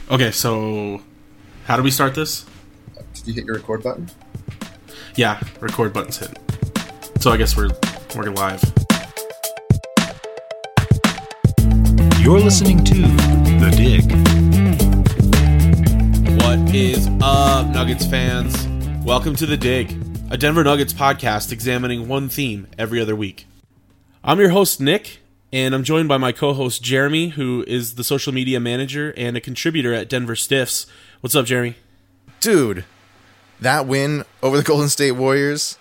Okay, so how do we start this? Did you hit your record button? Yeah, record button's hit. So I guess we're live. You're listening to The Dig. What is up, Nuggets fans? Welcome to The Dig, a Denver Nuggets podcast examining one theme every other week. I'm your host, Nick, and I'm joined by my co-host, Jeremy, who is the social media manager and a contributor at Denver Stiffs. What's up, Jeremy? Dude, that win over the Golden State Warriors,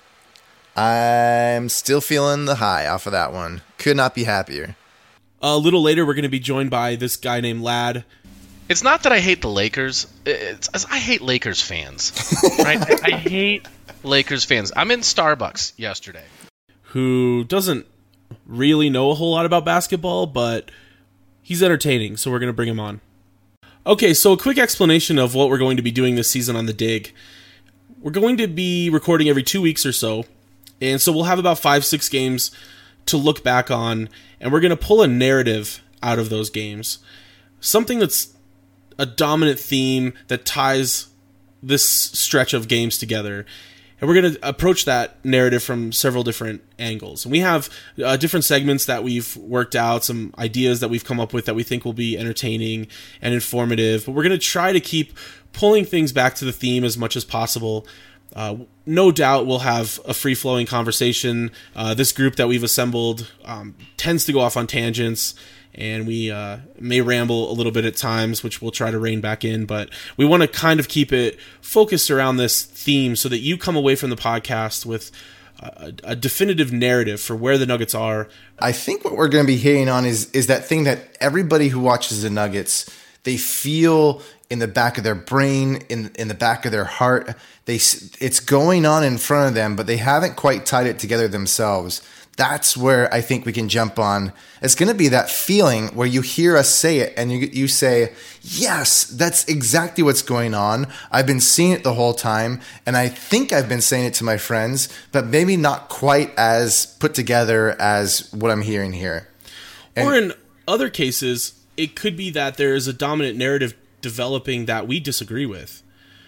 I'm still feeling the high off of that one. Could not be happier. A little later, we're going to be joined by this guy named Lad. It's not that I hate the Lakers. I hate Lakers fans. Right? I hate Lakers fans. I'm in Starbucks yesterday. Who doesn't really know a whole lot about basketball, but he's entertaining, so we're going to bring him on. Okay, so a quick explanation of what we're going to be doing this season on The Dig. We're going to be recording every 2 weeks or so, and so we'll have about 5-6 games to look back on, and we're going to pull a narrative out of those games. Something that's a dominant theme that ties this stretch of games together. And we're going to approach that narrative from several different angles. And we have different segments that we've worked out, some ideas that we've come up with that we think will be entertaining and informative. But we're going to try to keep pulling things back to the theme as much as possible. No doubt we'll have a free-flowing conversation. This group that we've assembled tends to go off on tangents, and we may ramble a little bit at times, which we'll try to rein back in, but we want to kind of keep it focused around this theme so that you come away from the podcast with a definitive narrative for where the Nuggets are. I think what we're going to be hitting on is that thing that everybody who watches the Nuggets, they feel in the back of their brain, in the back of their heart. It's going on in front of them, but they haven't quite tied it together themselves. That's where I think we can jump on. It's going to be that feeling where you hear us say it and you say, yes, that's exactly what's going on. I've been seeing it the whole time, and I think I've been saying it to my friends, but maybe not quite as put together as what I'm hearing here. Or in other cases, it could be that there is a dominant narrative developing that we disagree with.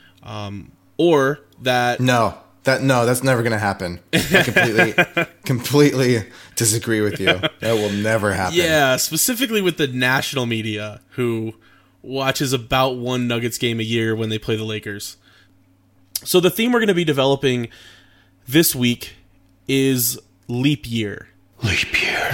Or that... No, that's never going to happen. I completely disagree with you. That will never happen. Yeah, specifically with the national media, who watches about one Nuggets game a year when they play the Lakers. So the theme we're going to be developing this week is leap year. Leap year.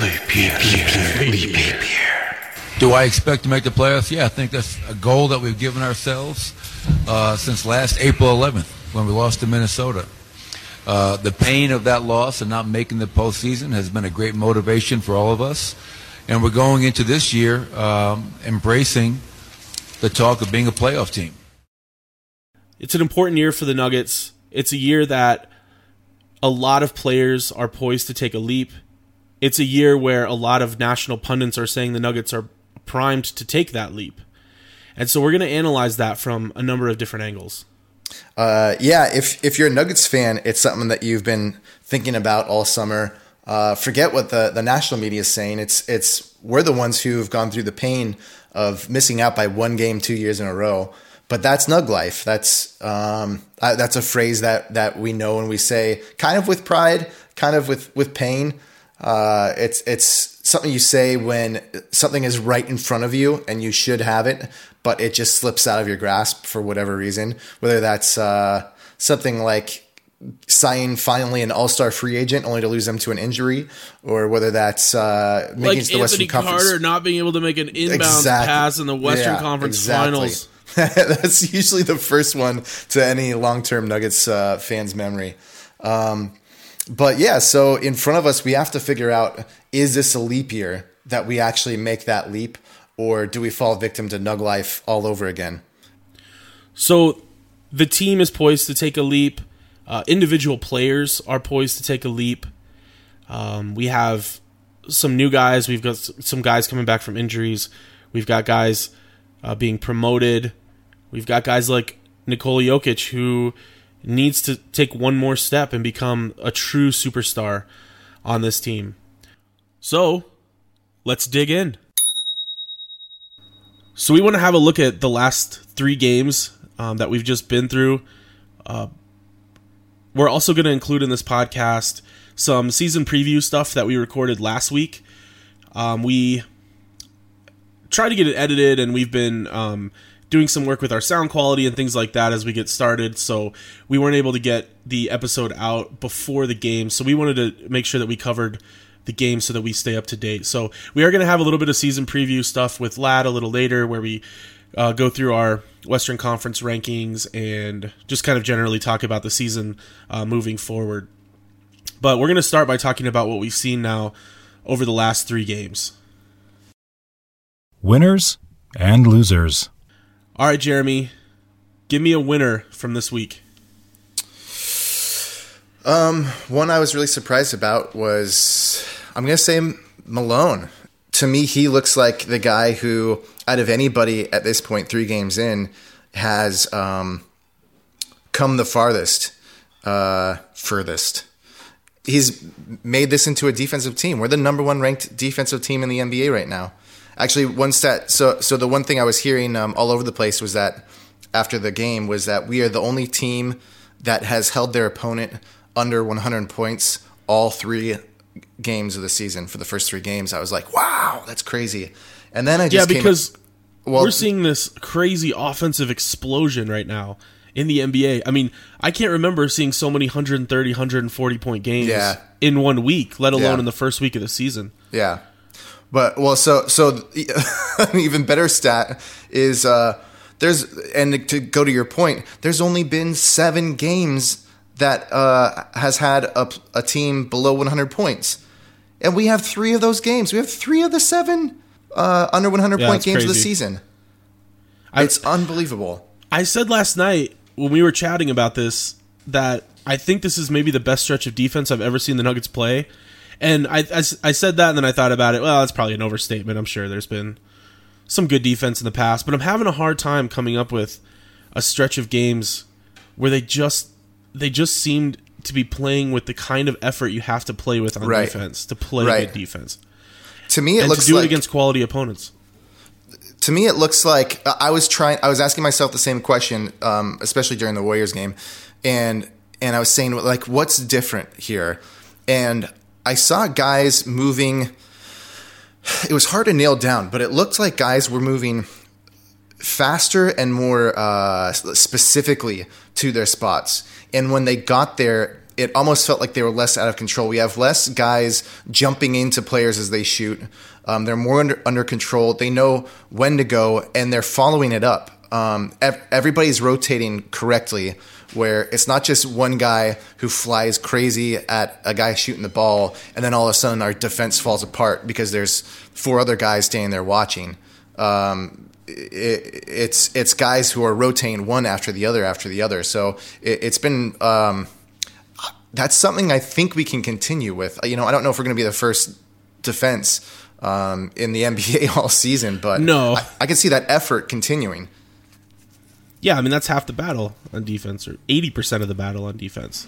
Do I expect to make the playoffs? Yeah, I think that's a goal that we've given ourselves since last April 11th when we lost to Minnesota. The pain of that loss and not making the postseason has been a great motivation for all of us. And we're going into this year embracing the talk of being a playoff team. It's an important year for the Nuggets. It's a year that a lot of players are poised to take a leap. It's a year where a lot of national pundits are saying the Nuggets are primed to take that leap. And so we're going to analyze that from a number of different angles. If you're a Nuggets fan, it's something that you've been thinking about all summer. Forget what the national media is saying. It's we're the ones who've gone through the pain of missing out by one game 2 years in a row. But that's Nug life. That's a phrase that we know and we say kind of with pride, kind of with pain. It's something you say when something is right in front of you and you should have it, but it just slips out of your grasp for whatever reason. Whether that's something like signing finally an all-star free agent only to lose them to an injury, or whether that's making like it to the Western Conference. Carter not being able to make an inbound pass in the Western Conference Finals. That's usually the first one to any long-term Nuggets fans' memory. But yeah, so in front of us, we have to figure out, is this a leap year that we actually make that leap, or do we fall victim to Nug life all over again? So the team is poised to take a leap. Individual players are poised to take a leap. We have some new guys. We've got some guys coming back from injuries. We've got guys being promoted. We've got guys like Nikola Jokic, who needs to take one more step and become a true superstar on this team. So, let's dig in. So we want to have a look at the last 3 games that we've just been through. We're also going to include in this podcast some season preview stuff that we recorded last week. We tried to get it edited, and we've been doing some work with our sound quality and things like that as we get started, so we weren't able to get the episode out before the game, so we wanted to make sure that we covered the game so that we stay up to date. So we are going to have a little bit of season preview stuff with Ladd a little later, where we go through our Western Conference rankings and just kind of generally talk about the season moving forward. But we're going to start by talking about what we've seen now over the last 3 games. Winners and losers. All right, Jeremy, give me a winner from this week. One I was really surprised about was, I'm going to say Malone. To me, he looks like the guy who, out of anybody at this point, 3 games in, has come the furthest. He's made this into a defensive team. We're the number 1 ranked defensive team in the NBA right now. Actually, one stat. So the one thing I was hearing all over the place was that after the game was that we are the only team that has held their opponent under 100 points all 3 games of the season. For the first 3 games, I was like, "Wow, that's crazy." And then I just because we're seeing this crazy offensive explosion right now in the NBA. I mean, I can't remember seeing so many 130, 140 point games in 1 week, let alone in the first week of the season. Yeah. But so an even better stat is and to go to your point, there's only been 7 games that has had a team below 100 points, and we have 3 of those games. We have 3 of the 7 under 100 point games of the season. It's unbelievable. I said last night when we were chatting about this that I think this is maybe the best stretch of defense I've ever seen the Nuggets play. And I said that, and then I thought about it. Well, that's probably an overstatement. I'm sure there's been some good defense in the past, but I'm having a hard time coming up with a stretch of games where they just seemed to be playing with the kind of effort you have to play with on defense to play good defense. To me, it looks to do like it against quality opponents. To me, it looks like I was asking myself the same question, especially during the Warriors game, and I was saying, like, what's different here? And I saw guys moving. It was hard to nail down, but it looked like guys were moving faster and more specifically to their spots. And when they got there, it almost felt like they were less out of control. We have less guys jumping into players as they shoot. They're more under control. They know when to go, and they're following it up. Everybody's rotating correctly, where it's not just one guy who flies crazy at a guy shooting the ball, and then all of a sudden our defense falls apart because there's 4 other guys standing there watching. It's guys who are rotating one after the other. So it's been that's something I think we can continue with. I don't know if we're going to be the first defense in the NBA all season, but no, I can see that effort continuing. Yeah, I mean, that's half the battle on defense, or 80% of the battle on defense.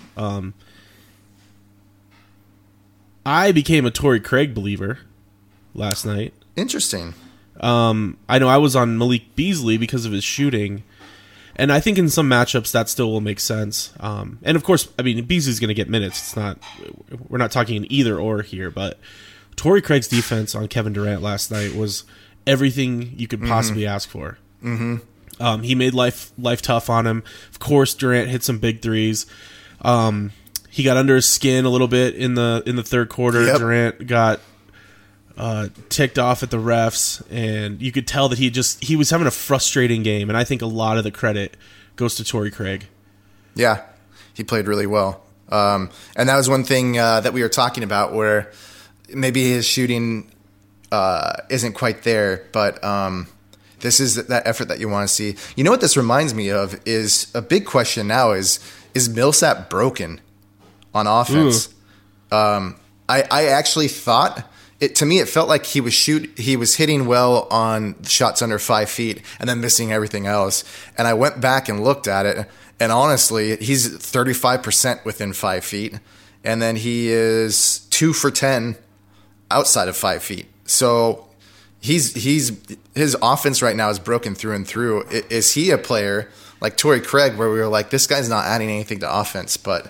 I became a Torrey Craig believer last night. Interesting. I know I was on Malik Beasley because of his shooting, and I think in some matchups that still will make sense. And of course, I mean, Beasley's going to get minutes. We're not talking an either or here, but Torrey Craig's defense on Kevin Durant last night was everything you could possibly ask for. Mm-hmm. He made life tough on him. Of course, Durant hit some big threes. He got under his skin a little bit in the third quarter. Yep. Durant got ticked off at the refs, and you could tell that he was having a frustrating game. And I think a lot of the credit goes to Torrey Craig. Yeah, he played really well. And that was one thing that we were talking about, where maybe his shooting isn't quite there, but this is that effort that you want to see. You know what this reminds me of is a big question now is Millsap broken on offense? I actually thought to me it felt like he was hitting well on shots under 5 feet and then missing everything else. And I went back and looked at it, and honestly, he's 35% within 5 feet, and then he is 2 for 10 outside of 5 feet. So his offense right now is broken through and through. Is he a player like Torrey Craig, where we were like, this guy's not adding anything to offense, but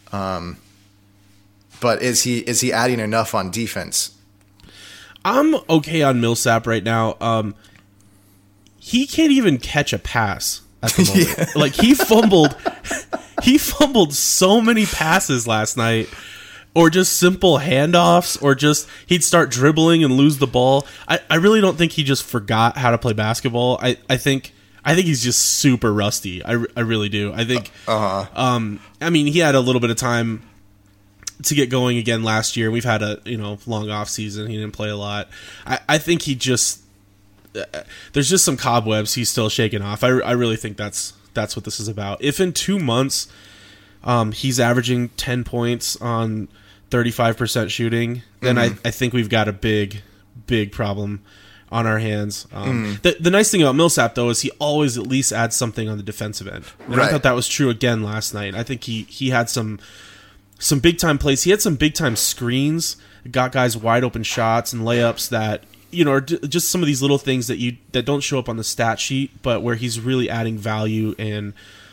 is he adding enough on defense? I'm okay on Millsap right now. He can't even catch a pass at the moment. Yeah. Like he fumbled so many passes last night, or just simple handoffs, or just he'd start dribbling and lose the ball. I really don't think he just forgot how to play basketball. I think he's just super rusty. I really do. I think. I mean, he had a little bit of time to get going again last year. We've had a long off season. He didn't play a lot. I think he just there's just some cobwebs he's still shaking off. I really think that's what this is about. If in 2 months he's averaging 10 points on 35% shooting, then I think we've got a big problem on our hands. The nice thing about Millsap, though, is he always at least adds something on the defensive end. And right. I thought that was true again last night. I think he had some big time plays. He had some big time screens, got guys wide open shots and layups that are just some of these little things that don't show up on the stat sheet, but where he's really adding value and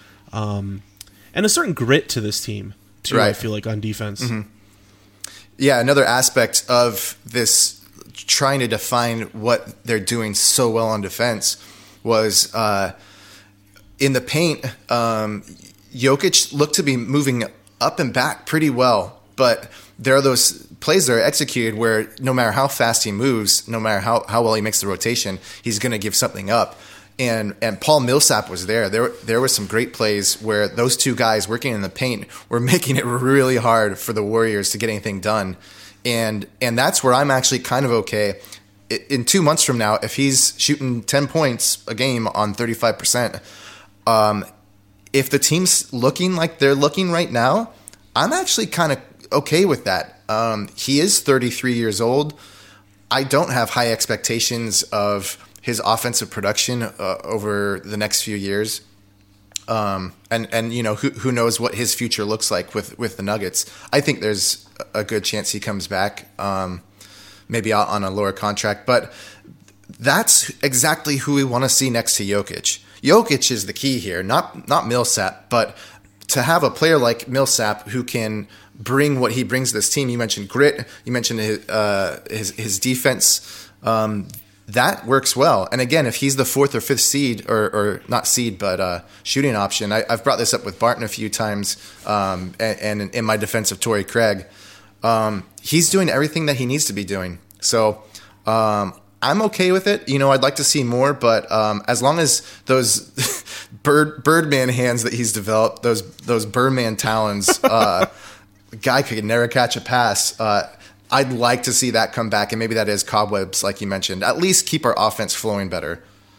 a certain grit to this team too. Right. I feel like on defense. Mm-hmm. Yeah, another aspect of this trying to define what they're doing so well on defense was in the paint. Jokic looked to be moving up and back pretty well, but there are those plays that are executed where no matter how fast he moves, no matter how well he makes the rotation, he's going to give something up. And Paul Millsap was there. There were some great plays where those two guys working in the paint were making it really hard for the Warriors to get anything done. And that's where I'm actually kind of okay. In 2 months from now, if he's shooting 10 points a game on 35%, if the team's looking like they're looking right now, I'm actually kind of okay with that. He is 33 years old. I don't have high expectations of his offensive production over the next few years. And who knows what his future looks like with the Nuggets. I think there's a good chance he comes back, maybe on a lower contract. But that's exactly who we want to see next to Jokic. Jokic is the key here, not Millsap, but to have a player like Millsap who can bring what he brings to this team. You mentioned grit. You mentioned his defense. That works well. And again, if he's the fourth or fifth seed, or not seed, but shooting option, I've brought this up with Barton a few times, and in my defense of Torrey Craig, he's doing everything that he needs to be doing. So I'm okay with it. I'd like to see more, but as long as those Birdman hands that he's developed, those Birdman talons, guy could never catch a pass. I'd like to see that come back, and maybe that is cobwebs, like you mentioned. At least keep our offense flowing better.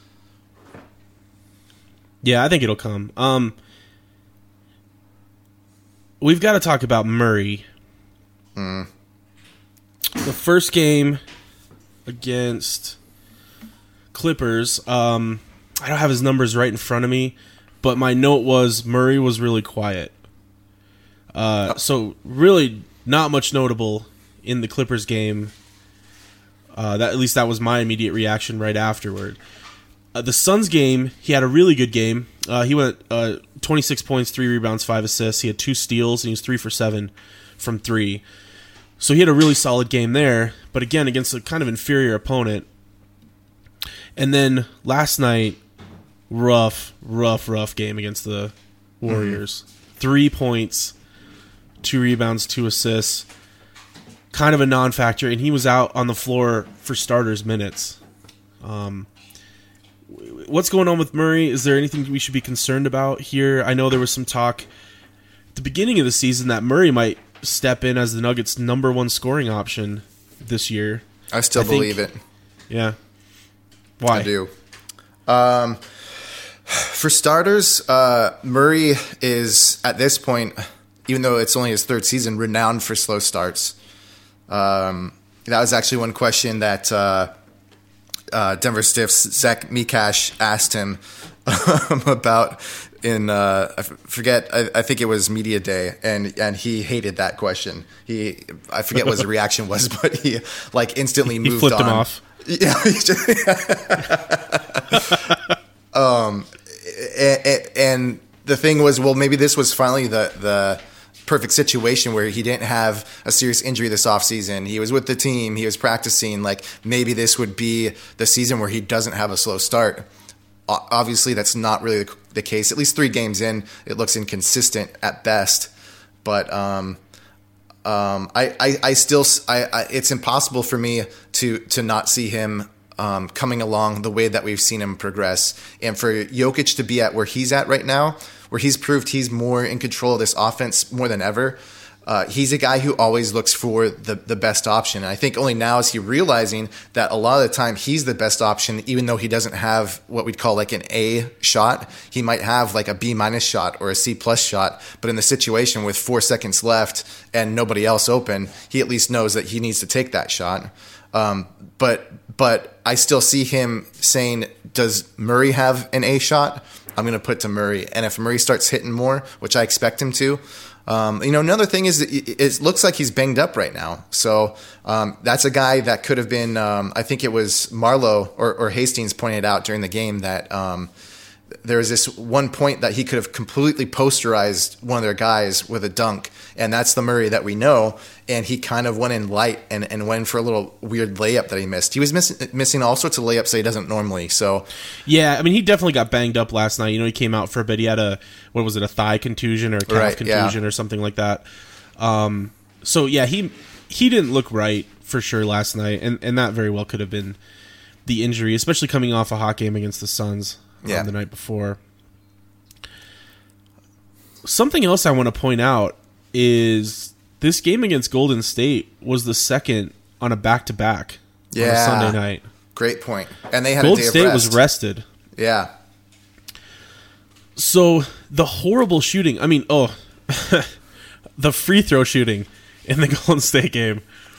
Yeah, I think it'll come. We've got to talk about Murray. The first game against Clippers, I don't have his numbers right in front of me, but my note was Murray was really quiet. So really not much notable in the Clippers game. At least that was my immediate reaction right afterward. The Suns game, he had a really good game. He went 26 points, 3 rebounds, 5 assists. He had 2 steals, and he was 3 for 7 from 3. So he had a really solid game there, but again, against a kind of inferior opponent. And then last night, rough game against the Warriors. 3 points, 2 rebounds, 2 assists. Kind of a non-factor, and he was out on the floor for starters minutes. What's going on with Murray? Is there anything we should be concerned about here? I know there was some talk at the beginning of the season that Murray might step in as the Nuggets' number 1 scoring option this year. I still believe it. Yeah. Why? I do. For starters, Murray is, at this point, even though it's only his 3rd season, renowned for slow starts. That was actually one question that Denver Stiff's Zach Mikash asked him about in I forget. I think it was Media Day, and he hated that question. I forget what his reaction was, but he instantly moved flipped on. him off. Yeah. And the thing was, well, maybe this was finally the perfect situation where he didn't have a serious injury this offseason. He was with the team. He was practicing. Like, maybe this would be the season where he doesn't have a slow start. Obviously, that's not really the case. At least 3 games in, it looks inconsistent at best. But it's impossible for me to not see him coming along the way that we've seen him progress. And for Jokic to be at where he's at right now, where he's proved he's more in control of this offense more than ever, he's a guy who always looks for the best option. And I think only now is he realizing that a lot of the time he's the best option, even though he doesn't have what we'd call like an A shot. He might have like a B- shot or a C+ shot. But in the situation with 4 seconds left and nobody else open, he at least knows that he needs to take that shot. But I still see him saying, does Murray have an A shot? I'm going to put to Murray. And if Murray starts hitting more, which I expect him to, another thing is that it looks like he's banged up right now. So that's a guy that could have been, I think it was Marlowe or Hastings pointed out during the game that there was this one point that he could have completely posterized one of their guys with a dunk. And that's the Murray that we know. And he kind of went in light and went for a little weird layup that he missed. He was missing all sorts of layups that he doesn't normally. So yeah, I mean, he definitely got banged up last night. He came out for a bit. He had a thigh contusion or a calf contusion or something like that. So yeah, he didn't look right for sure last night, and that very well could have been the injury, especially coming off a hot game against the Suns the night before. Something else I want to point out is this game against Golden State was the second on a back-to-back on a Sunday night. Great point. And they had Golden a day State of rest. was rested. Yeah. So the horrible shooting, I mean, the free throw shooting in the Golden State game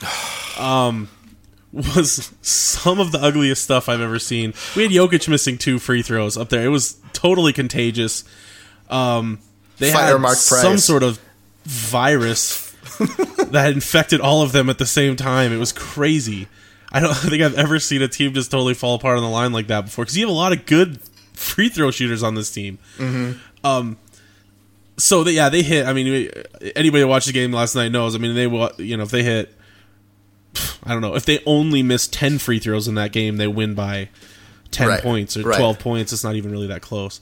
was some of the ugliest stuff I've ever seen. We had Jokic missing 2 free throws up there. It was totally contagious. They had some sort of virus that infected all of them at the same time. It was crazy. I don't think I've ever seen a team just totally fall apart on the line like that before, because you have a lot of good free throw shooters on this team. Mm-hmm. So they hit. I mean, anybody who watched the game last night knows. I mean, if they hit, I don't know, if they only missed 10 free throws in that game, they win by 10 points or 12 points. It's not even really that close.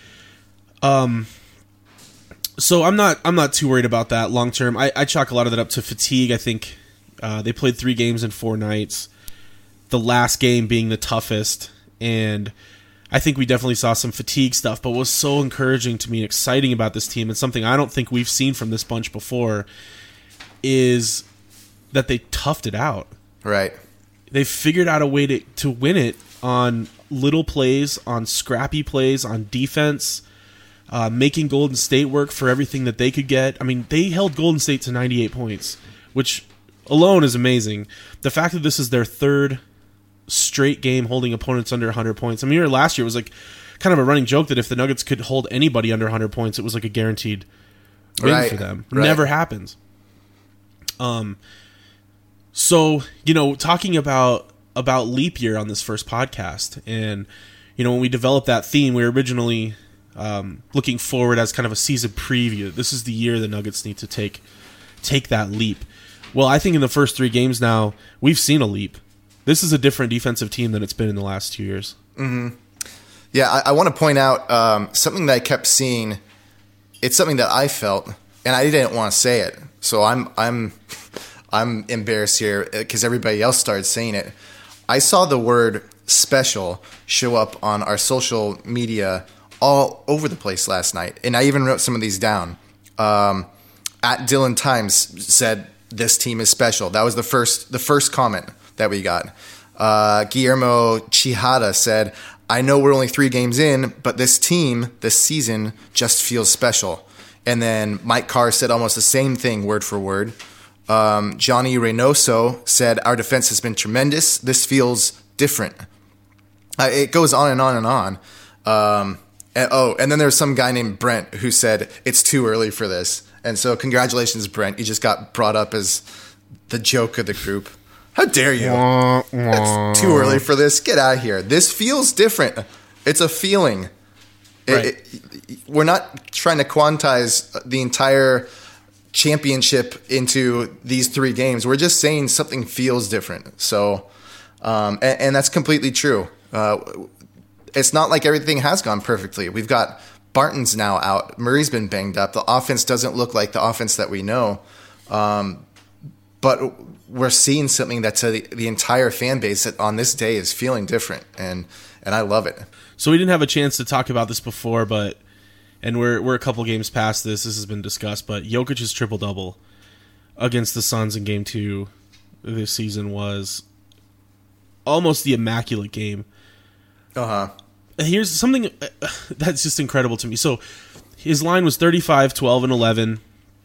So I'm not too worried about that long term. I chalk a lot of that up to fatigue. I think they played 3 games in 4 nights, the last game being the toughest, and I think we definitely saw some fatigue stuff. But what was so encouraging to me and exciting about this team, and something I don't think we've seen from this bunch before, is that they toughed it out. Right. They figured out a way to win it on little plays, on scrappy plays, on defense, making Golden State work for everything that they could get. I mean, they held Golden State to 98 points, which alone is amazing. The fact that this is their 3rd straight game holding opponents under 100 points. I mean, last year it was like kind of a running joke that if the Nuggets could hold anybody under 100 points, it was like a guaranteed win for them. Never happens. So, talking about leap year on this first podcast, and, when we developed that theme, we were originally looking forward as kind of a season preview. This is the year the Nuggets need to take that leap. Well, I think in the first 3 games now, we've seen a leap. This is a different defensive team than it's been in the last 2 years. Mm-hmm. Yeah, I want to point out something that I kept seeing. It's something that I felt, and I didn't want to say it, so I'm embarrassed here because everybody else started saying it. I saw the word special show up on our social media all over the place last night, and I even wrote some of these down. At Dylan Times said, "This team is special." That was the first comment that we got. Guillermo Chihada said, "I know we're only 3 games in, but this team, this season, just feels special." And then Mike Carr said almost the same thing, word for word. Johnny Reynoso said, "Our defense has been tremendous. This feels different." It goes on and on and on. And then there's some guy named Brent who said, "It's too early for this." And so congratulations, Brent. You just got brought up as the joke of the group. How dare you? It's too early for this. Get out of here. This feels different. It's a feeling. Right. We're not trying to quantize the entire championship into these 3 games. We're just saying something feels different. So, and that's completely true. It's not like everything has gone perfectly. We've got Barton's now out. Murray's been banged up. The offense doesn't look like the offense that we know. But we're seeing something that the entire fan base on this day is feeling different, and I love it. So we didn't have a chance to talk about this before, and we're a couple games past this. This has been discussed, but Jokic's triple-double against the Suns in Game 2 this season was almost the immaculate game. Here's something that's just incredible to me. So his line was 35, 12, and 11.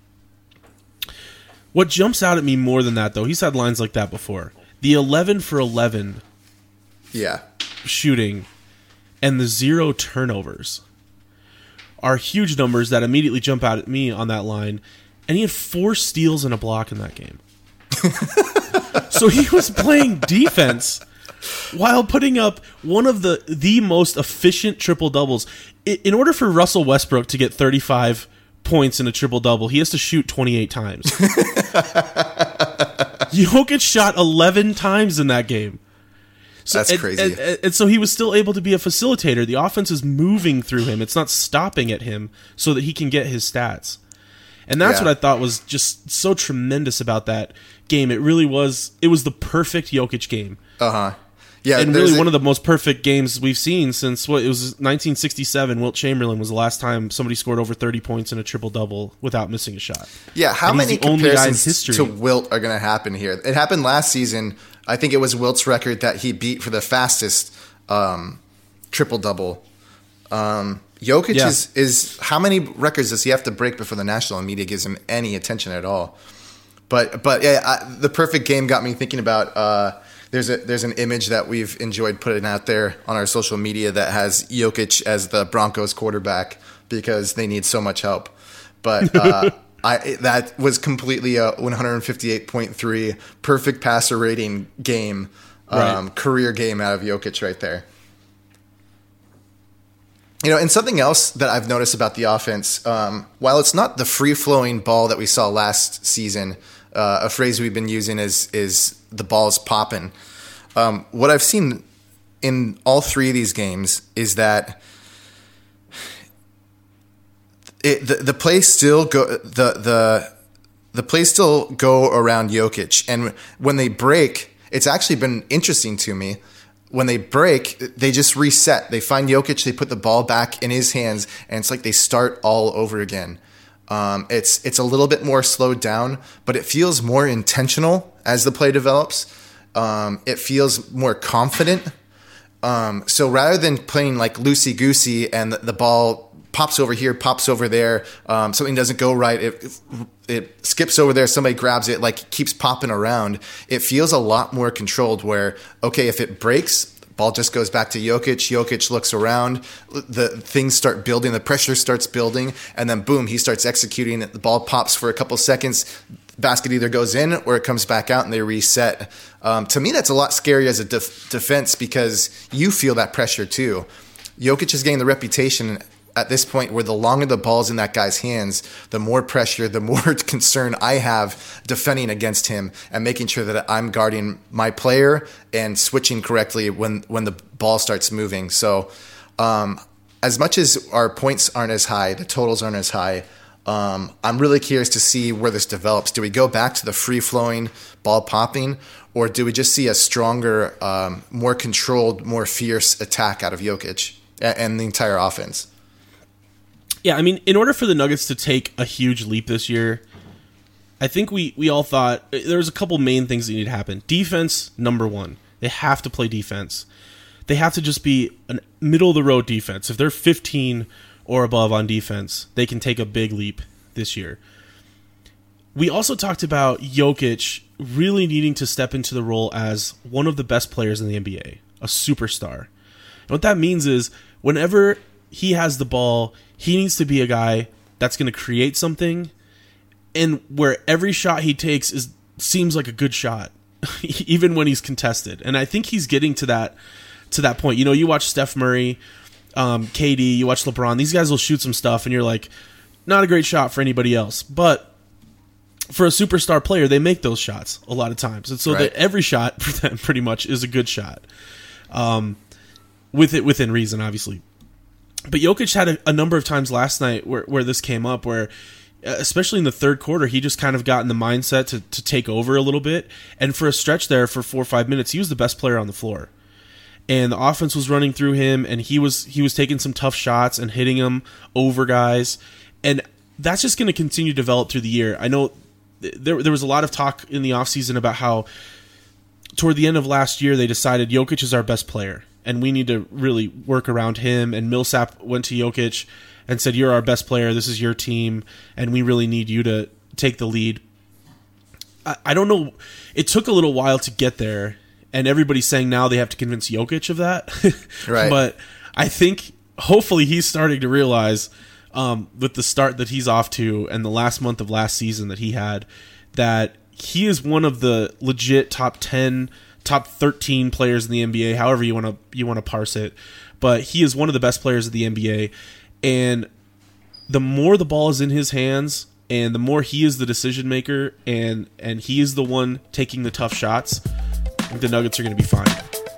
What jumps out at me more than that, though, he's had lines like that before. The 11 for 11 shooting and the 0 turnovers are huge numbers that immediately jump out at me on that line. And he had 4 steals and a block in that game. So he was playing defense while putting up one of the most efficient triple-doubles. In order for Russell Westbrook to get 35 points in a triple-double, he has to shoot 28 times. Jokic shot 11 times in that game. So, that's crazy. And so he was still able to be a facilitator. The offense is moving through him. It's not stopping at him so that he can get his stats. And that's what I thought was just so tremendous about that game. It really was. It was the perfect Jokic game. Yeah, and really one of the most perfect games we've seen since it was 1967. Wilt Chamberlain was the last time somebody scored over 30 points in a triple-double without missing a shot. Yeah, how many comparisons to Wilt are going to happen here? It happened last season. I think it was Wilt's record that he beat for the fastest triple-double. Jokic is how many records does he have to break before the national media gives him any attention at all? But the perfect game got me thinking about. There's an image that we've enjoyed putting out there on our social media that has Jokic as the Broncos quarterback because they need so much help. But that was completely a 158.3 perfect passer rating game, career game out of Jokic right there. And something else that I've noticed about the offense, while it's not the free-flowing ball that we saw last season, a phrase we've been using is the ball's popping. What I've seen in all 3 of these games is that the plays still go the plays still go around Jokic, and when they break, it's actually been interesting to me. When they break, they just reset. They find Jokic, they put the ball back in his hands, and it's like they start all over again. It's a little bit more slowed down, but it feels more intentional as the play develops. It feels more confident. So rather than playing like loosey-goosey and the ball pops over here, pops over there, something doesn't go right, it skips over there, somebody grabs it, like keeps popping around, it feels a lot more controlled where, okay, if it breaks, ball just goes back to Jokic. Jokic looks around. The things start building. The pressure starts building. And then, boom, he starts executing. The ball pops for a couple seconds. Basket either goes in or it comes back out and they reset. To me, that's a lot scarier as a defense because you feel that pressure too. Jokic is getting the reputation at this point where the longer the ball's in that guy's hands, the more pressure, the more concern I have defending against him and making sure that I'm guarding my player and switching correctly when the ball starts moving. So as much as our points aren't as high, the totals aren't as high, I'm really curious to see where this develops. Do we go back to the free-flowing ball popping, or do we just see a stronger, more controlled, more fierce attack out of Jokic and the entire offense? Yeah, I mean, in order for the Nuggets to take a huge leap this year, I think we all thought there was a couple main things that need to happen. Defense, number one. They have to play defense. They have to just be a middle-of-the-road defense. If they're 15 or above on defense, they can take a big leap this year. We also talked about Jokic really needing to step into the role as one of the best players in the NBA, a superstar. And what that means is whenever he has the ball, he needs to be a guy that's going to create something, and where every shot he takes seems like a good shot. even when he's contested. And I think he's getting to that point. You know, you watch Steph Murray, KD, you watch LeBron. These guys will shoot some stuff, and you're like, not a great shot for anybody else. But for a superstar player, they make those shots a lot of times. And so that every shot for them pretty much is a good shot. Within reason, obviously. But Jokic had a number of times last night where this came up, where especially in the third quarter, he just kind of got in the mindset to take over a little bit. And for a stretch there, for 4 or 5 minutes, he was the best player on the floor. And the offense was running through him, and he was taking some tough shots and hitting them over guys. And that's just going to continue to develop through the year. I know there was a lot of talk in the offseason about how toward the end of last year they decided Jokic is our best player, and we need to really work around him. And Millsap went to Jokic and said, you're our best player, this is your team, and we really need you to take the lead. I don't know. It took a little while to get there, and everybody's saying now they have to convince Jokic of that. Right. But I think hopefully he's starting to realize with the start that he's off to and the last month of last season that he had, that he is one of the legit top 10, top 13 players in the NBA, however you want to parse it. But he is one of the best players of the NBA. And the more the ball is in his hands, and the more he is the decision maker, and he is the one taking the tough shots, I think the Nuggets are going to be fine.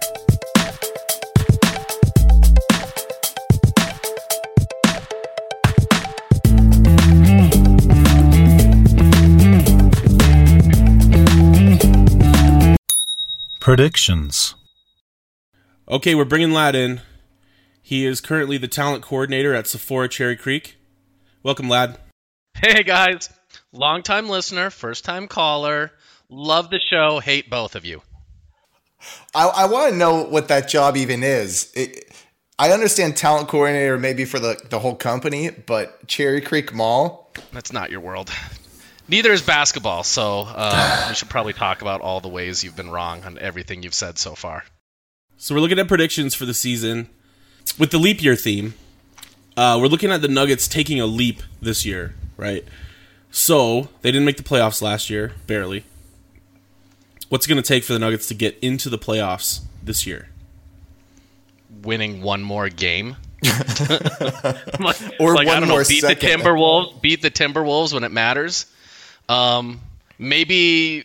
Predictions. Okay, we're bringing Lad in. He is currently the talent coordinator at Sephora Cherry Creek. Welcome, Lad. Hey, guys. Long-time listener, first-time caller. Love the show. Hate both of you. I want to know what that job even is. I understand talent coordinator maybe for the whole company, but Cherry Creek Mall? That's not your world. Neither is basketball, so we should probably talk about all the ways you've been wrong on everything you've said so far. So we're looking at predictions for the season. With the leap year theme, we're looking at the Nuggets taking a leap this year, right? So, they didn't make the playoffs last year, barely. What's it going to take for the Nuggets to get into the playoffs this year? Winning one more game. Or one more beat second. Beat the Timberwolves when it matters. Maybe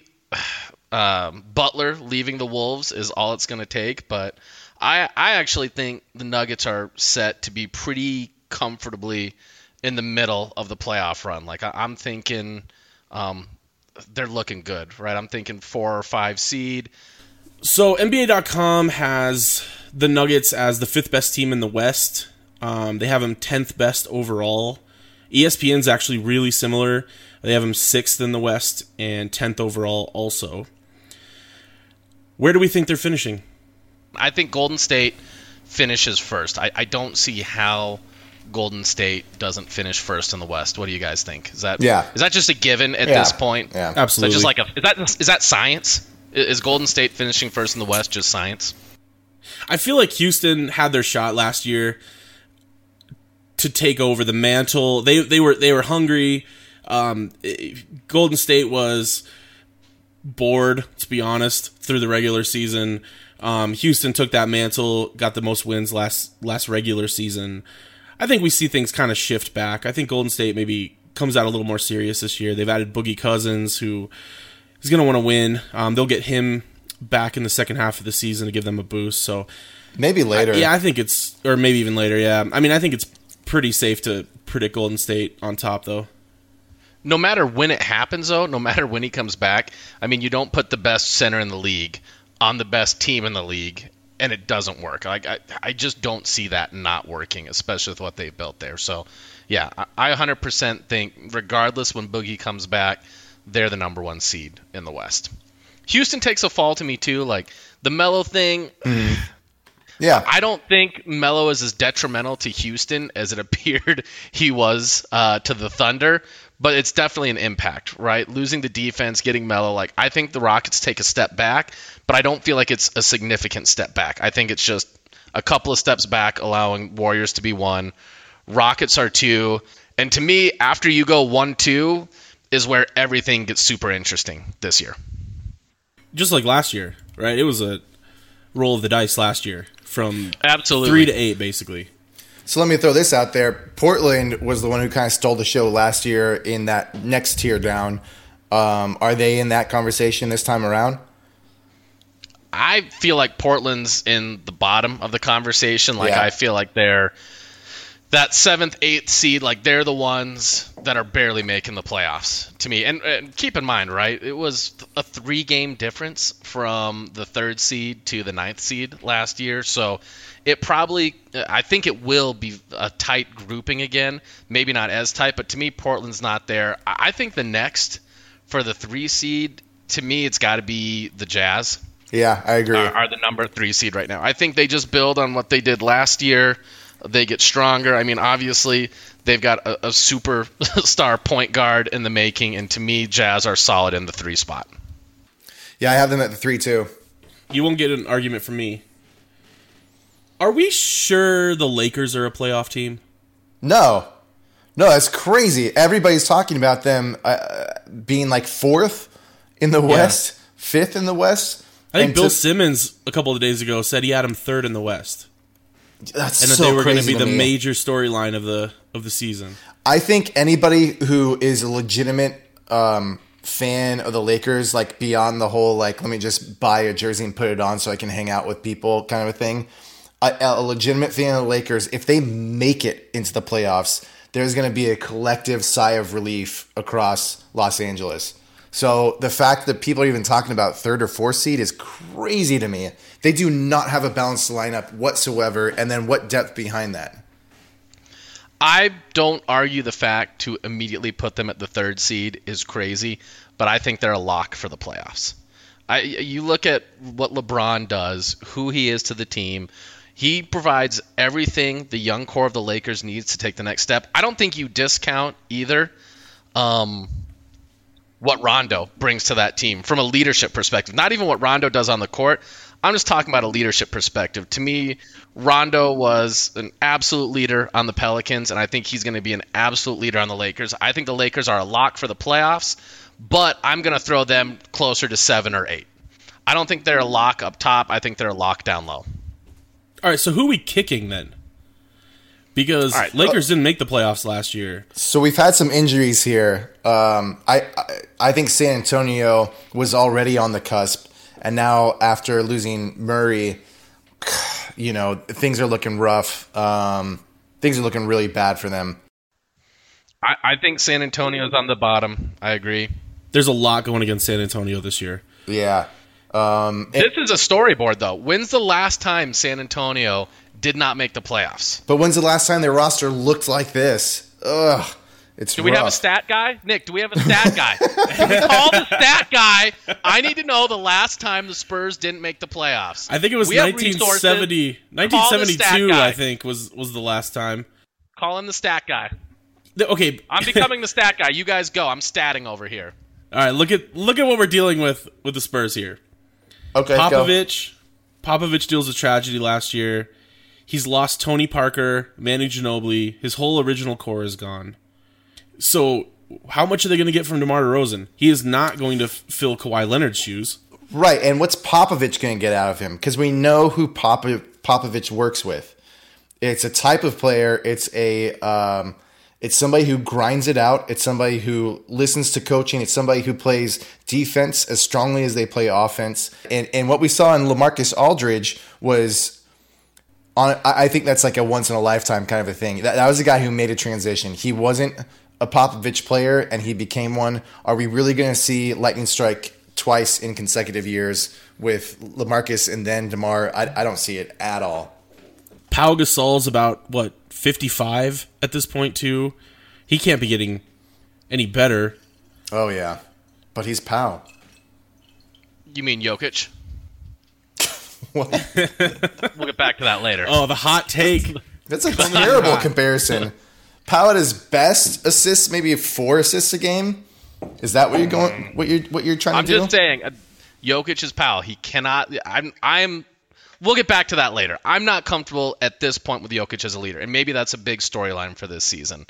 Butler leaving the Wolves is all it's going to take, but I actually think the Nuggets are set to be pretty comfortably in the middle of the playoff run. Like I'm thinking they're looking good, right? I'm thinking 4 or 5 seed. So NBA.com has the Nuggets as the 5th best team in the West. They have them 10th best overall. ESPN's actually really similar. They have them 6th in the West and 10th overall also. Where do we think they're finishing? I think Golden State finishes first. I don't see how Golden State doesn't finish first in the West. What do you guys think? Is that just a given at this point? Yeah, absolutely. Is that science? Is Golden State finishing first in the West just science? I feel like Houston had their shot last year to take over the mantle. They were hungry. Golden State was bored, to be honest, through the regular season. Houston took that mantle, got the most wins last regular season. I think we see things kind of shift back. I think Golden State maybe comes out a little more serious this year. They've added Boogie Cousins, who is going to want to win. They'll get him back in the second half of the season to give them a boost. So maybe later. I think it's, or maybe even later. Yeah, I mean, I think it's pretty safe to predict Golden State on top, though. No matter when it happens, though, no matter when he comes back, I mean, you don't put the best center in the league on the best team in the league, and it doesn't work. I just don't see that not working, especially with what they've built there. So, yeah, I 100% think, regardless when Boogie comes back, they're the number 1 seed in the West. Houston takes a fall to me, too. Like, the Melo thing, yeah, I don't think Melo is as detrimental to Houston as it appeared he was to the Thunder. But it's definitely an impact, right? Losing the defense, getting Melo. Like, I think the Rockets take a step back, but I don't feel like it's a significant step back. I think it's just a couple of steps back, allowing Warriors to be 1. Rockets are 2. And to me, after you go 1-2 is where everything gets super interesting this year. just like last year, right? It was a roll of the dice last year from Absolutely 3 to 8, basically. So let me throw this out there. Portland was the one who kind of stole the show last year in that next tier down. Are they in that conversation this time around? I feel like Portland's in the bottom of the conversation. Like, Yeah. I feel like they're that 7th, 8th seed. Like, they're the ones that are barely making the playoffs to me. And keep in mind, right, it was a 3-game difference from the 3rd seed to the 9th seed last year. So it probably, I think it will be a tight grouping again. Maybe not as tight, but to me, Portland's not there. I think the next for the 3 seed, to me, it's got to be the Jazz. Yeah, I agree. Are the number 3 seed right now. I think they just build on what they did last year. They get stronger. I mean, obviously, they've got a superstar point guard in the making, and to me, Jazz are solid in the 3 spot. Yeah, I have them at the 3 too. You won't get an argument from me. Are we sure the Lakers are a playoff team? No, that's crazy. Everybody's talking about them being like 4th in the West, 5th in the West. I think Bill Simmons a couple of days ago said he had him 3rd in the West, That's and that so they were going to crazy be the me. major storyline of the season. I think anybody who is a legitimate fan of the Lakers, like beyond the whole like let me just buy a jersey and put it on so I can hang out with people kind of a thing, a legitimate fan of the Lakers, if they make it into the playoffs, there's going to be a collective sigh of relief across Los Angeles. So the fact that people are even talking about 3rd or 4th seed is crazy to me. They do not have a balanced lineup whatsoever, and then what depth behind that? I don't argue the fact to immediately put them at the 3rd seed is crazy, but I think they're a lock for the playoffs. You look at what LeBron does, who he is to the team. He provides everything the young core of the Lakers needs to take the next step. I don't think you discount either what Rondo brings to that team from a leadership perspective. Not even what Rondo does on the court. I'm just talking about a leadership perspective. To me, Rondo was an absolute leader on the Pelicans, and I think he's going to be an absolute leader on the Lakers. I think the Lakers are a lock for the playoffs, but I'm going to throw them closer to 7 or 8. I don't think they're a lock up top. I think they're a lock down low. All right, so who are we kicking then? Because right, Lakers didn't make the playoffs last year. So we've had some injuries here. I think San Antonio was already on the cusp, and now after losing Murray, things are looking rough. Things are looking really bad for them. I think San Antonio's on the bottom. I agree. There's a lot going against San Antonio this year. Yeah. This is a storyboard, though. When's the last time San Antonio did not make the playoffs? But when's the last time their roster looked like this? Ugh. It's Do we have a stat guy? Nick, do we have a stat guy? Can we call the stat guy? I need to know the last time the Spurs didn't make the playoffs. I think it was We have 1970, Call the stat 1972, guy. I think, was the last time. Call him the stat guy. Okay. I'm becoming the stat guy. You guys go. I'm statting over here. All right, look at what we're dealing with the Spurs here. Okay, go. Popovich deals a tragedy last year. He's lost Tony Parker, Manu Ginobili. His whole original core is gone. So how much are they going to get from DeMar DeRozan? He is not going to fill Kawhi Leonard's shoes. Right, and what's Popovich going to get out of him? Because we know who Popovich works with. It's a type of player. It's somebody who grinds it out. It's somebody who listens to coaching. It's somebody who plays defense as strongly as they play offense. And what we saw in LaMarcus Aldridge was, I think that's like a once in a lifetime kind of a thing. That was a guy who made a transition. He wasn't a Popovich player, and he became one. Are we really going to see lightning strike twice in consecutive years with LaMarcus and then DeMar? I don't see it at all. Pau Gasol's about, 55 at this point, too? He can't be getting any better. Oh, yeah. But he's Pau. You mean Jokic? Well, We'll get back to that later. Oh, the hot take. that's a terrible comparison. Pau at his best assists, maybe 4 assists a game. Is that what you're going? What you're trying I'm to do? just saying, Jokic is Pau. He cannot. I'm. We'll get back to that later. I'm not comfortable at this point with Jokic as a leader, and maybe that's a big storyline for this season.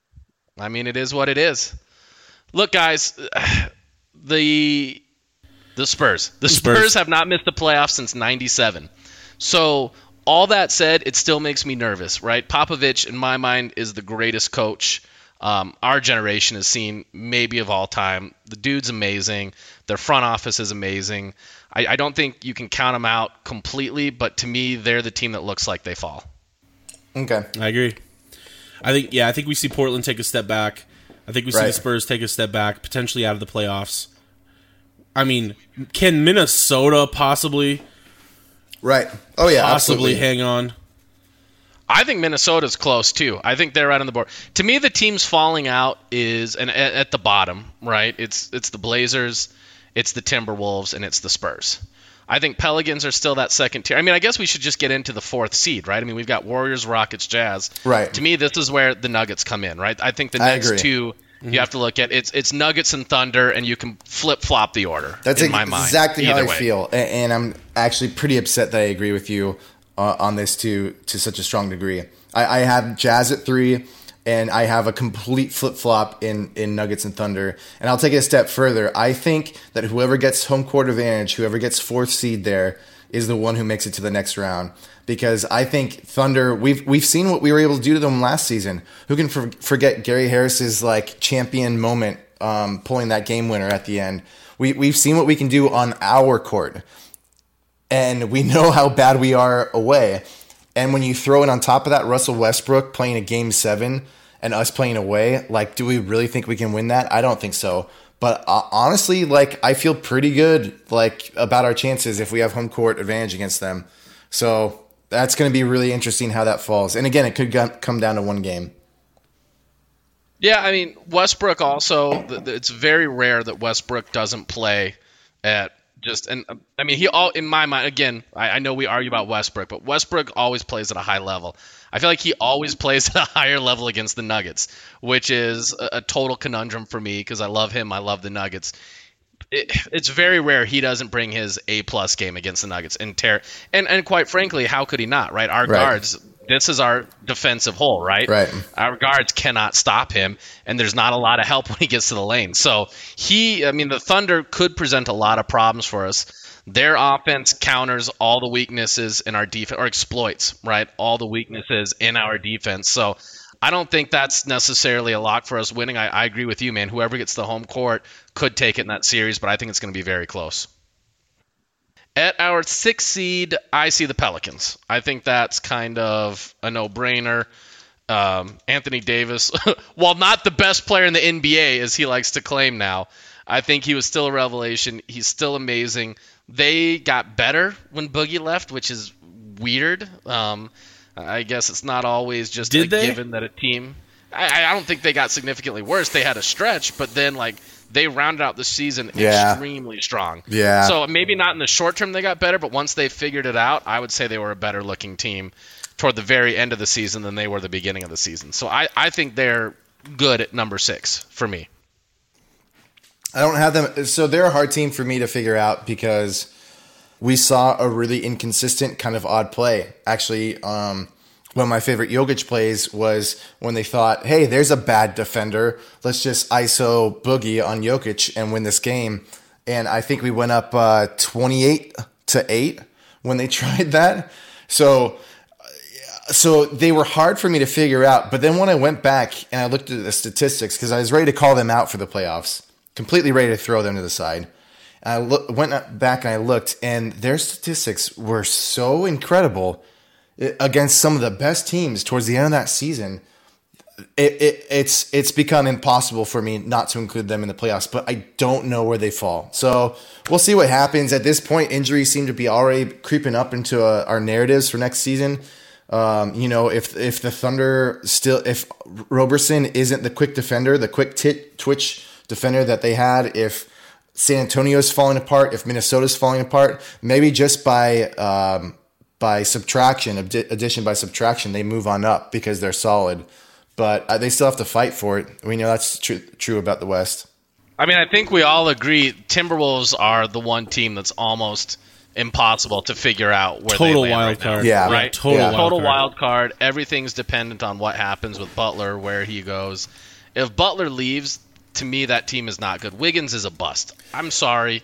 I mean, it is what it is. Look, guys, the The Spurs. The Spurs have not missed the playoffs since '97. So all that said, it still makes me nervous, right? Popovich, in my mind, is the greatest coach our generation has seen, maybe of all time. The dude's amazing. Their front office is amazing. I don't think you can count them out completely, but to me, they're the team that looks like they fall. Okay. I agree. I think we see Portland take a step back. I think we see the Spurs take a step back, potentially out of the playoffs. I mean, can Minnesota possibly absolutely hang on? I think Minnesota's close, too. I think they're right on the board. To me, the teams falling out is at the bottom, right? It's the Blazers, it's the Timberwolves, and it's the Spurs. I think Pelicans are still that second tier. I mean, I guess we should just get into the fourth seed, right? I mean, we've got Warriors, Rockets, Jazz. Right. To me, this is where the Nuggets come in, right? I think the next two you have to look at it's Nuggets and Thunder, and you can flip-flop the order. That's in my mind. Exactly how I way. feel, and I'm actually pretty upset that I agree with you on this to such a strong degree. I have Jazz at 3, and I have a complete flip-flop in Nuggets and Thunder. And I'll take it a step further. I think that whoever gets home court advantage, whoever gets 4th seed there, is the one who makes it to the next round. Because I think Thunder, we've seen what we were able to do to them last season. Who can forget Gary Harris's champion moment, pulling that game winner at the end? We've seen what we can do on our court, and we know how bad we are away. And when you throw in on top of that Russell Westbrook playing a Game 7 and us playing away, do we really think we can win that? I don't think so. But honestly, I feel pretty good about our chances if we have home court advantage against them. So that's going to be really interesting how that falls. And again, it could come down to one game. Yeah, I mean, Westbrook also, it's very rare that Westbrook doesn't play at in my mind, again, I know we argue about Westbrook, but Westbrook always plays at a high level. I feel like he always plays at a higher level against the Nuggets, which is a total conundrum for me because I love him. I love the Nuggets. It's very rare he doesn't bring his A-plus game against the Nuggets and tear. And quite frankly, how could he not, right? Our guards, this is our defensive hole, right? Right. Our guards cannot stop him, and there's not a lot of help when he gets to the lane. So the Thunder could present a lot of problems for us. Their offense counters all the weaknesses in our defense, or exploits, right, all the weaknesses in our defense. So I don't think that's necessarily a lock for us winning. I agree with you, man. Whoever gets the home court could take it in that series, but I think it's going to be very close. At our 6th seed, I see the Pelicans. I think that's kind of a no-brainer. Anthony Davis, while not the best player in the NBA, as he likes to claim now, I think he was still a revelation. He's still amazing. They got better when Boogie left, which is weird. I guess it's not always just given that a team... I don't think they got significantly worse. They had a stretch, but then they rounded out the season extremely strong. Yeah. So maybe not in the short term they got better, but once they figured it out, I would say they were a better looking team toward the very end of the season than they were the beginning of the season. So I think they're good at number 6 for me. I don't have them. So they're a hard team for me to figure out because we saw a really inconsistent kind of odd play. Actually, one of my favorite Jokic plays was when they thought, hey, there's a bad defender. Let's just ISO Boogie on Jokic and win this game. And I think we went up 28-8 when they tried that. So they were hard for me to figure out. But then when I went back and I looked at the statistics, because I was ready to call them out for the playoffs, completely ready to throw them to the side. And I went back and I looked, and their statistics were so incredible against some of the best teams towards the end of that season. It's become impossible for me not to include them in the playoffs, but I don't know where they fall. So we'll see what happens. At this point, injuries seem to be already creeping up into our narratives for next season. If the Thunder if Roberson isn't the quick defender, the quick twitch defender that they had, if San Antonio's falling apart, if Minnesota's falling apart, maybe just by subtraction, addition by subtraction, they move on up because they're solid. But they still have to fight for it. We know that's true about the West. I mean, I think we all agree Timberwolves are the one team that's almost impossible to figure out where total they land wild right card. now. Yeah, right? Total wild card. Everything's dependent on what happens with Butler, where he goes. If Butler leaves, to me, that team is not good. Wiggins is a bust. I'm sorry.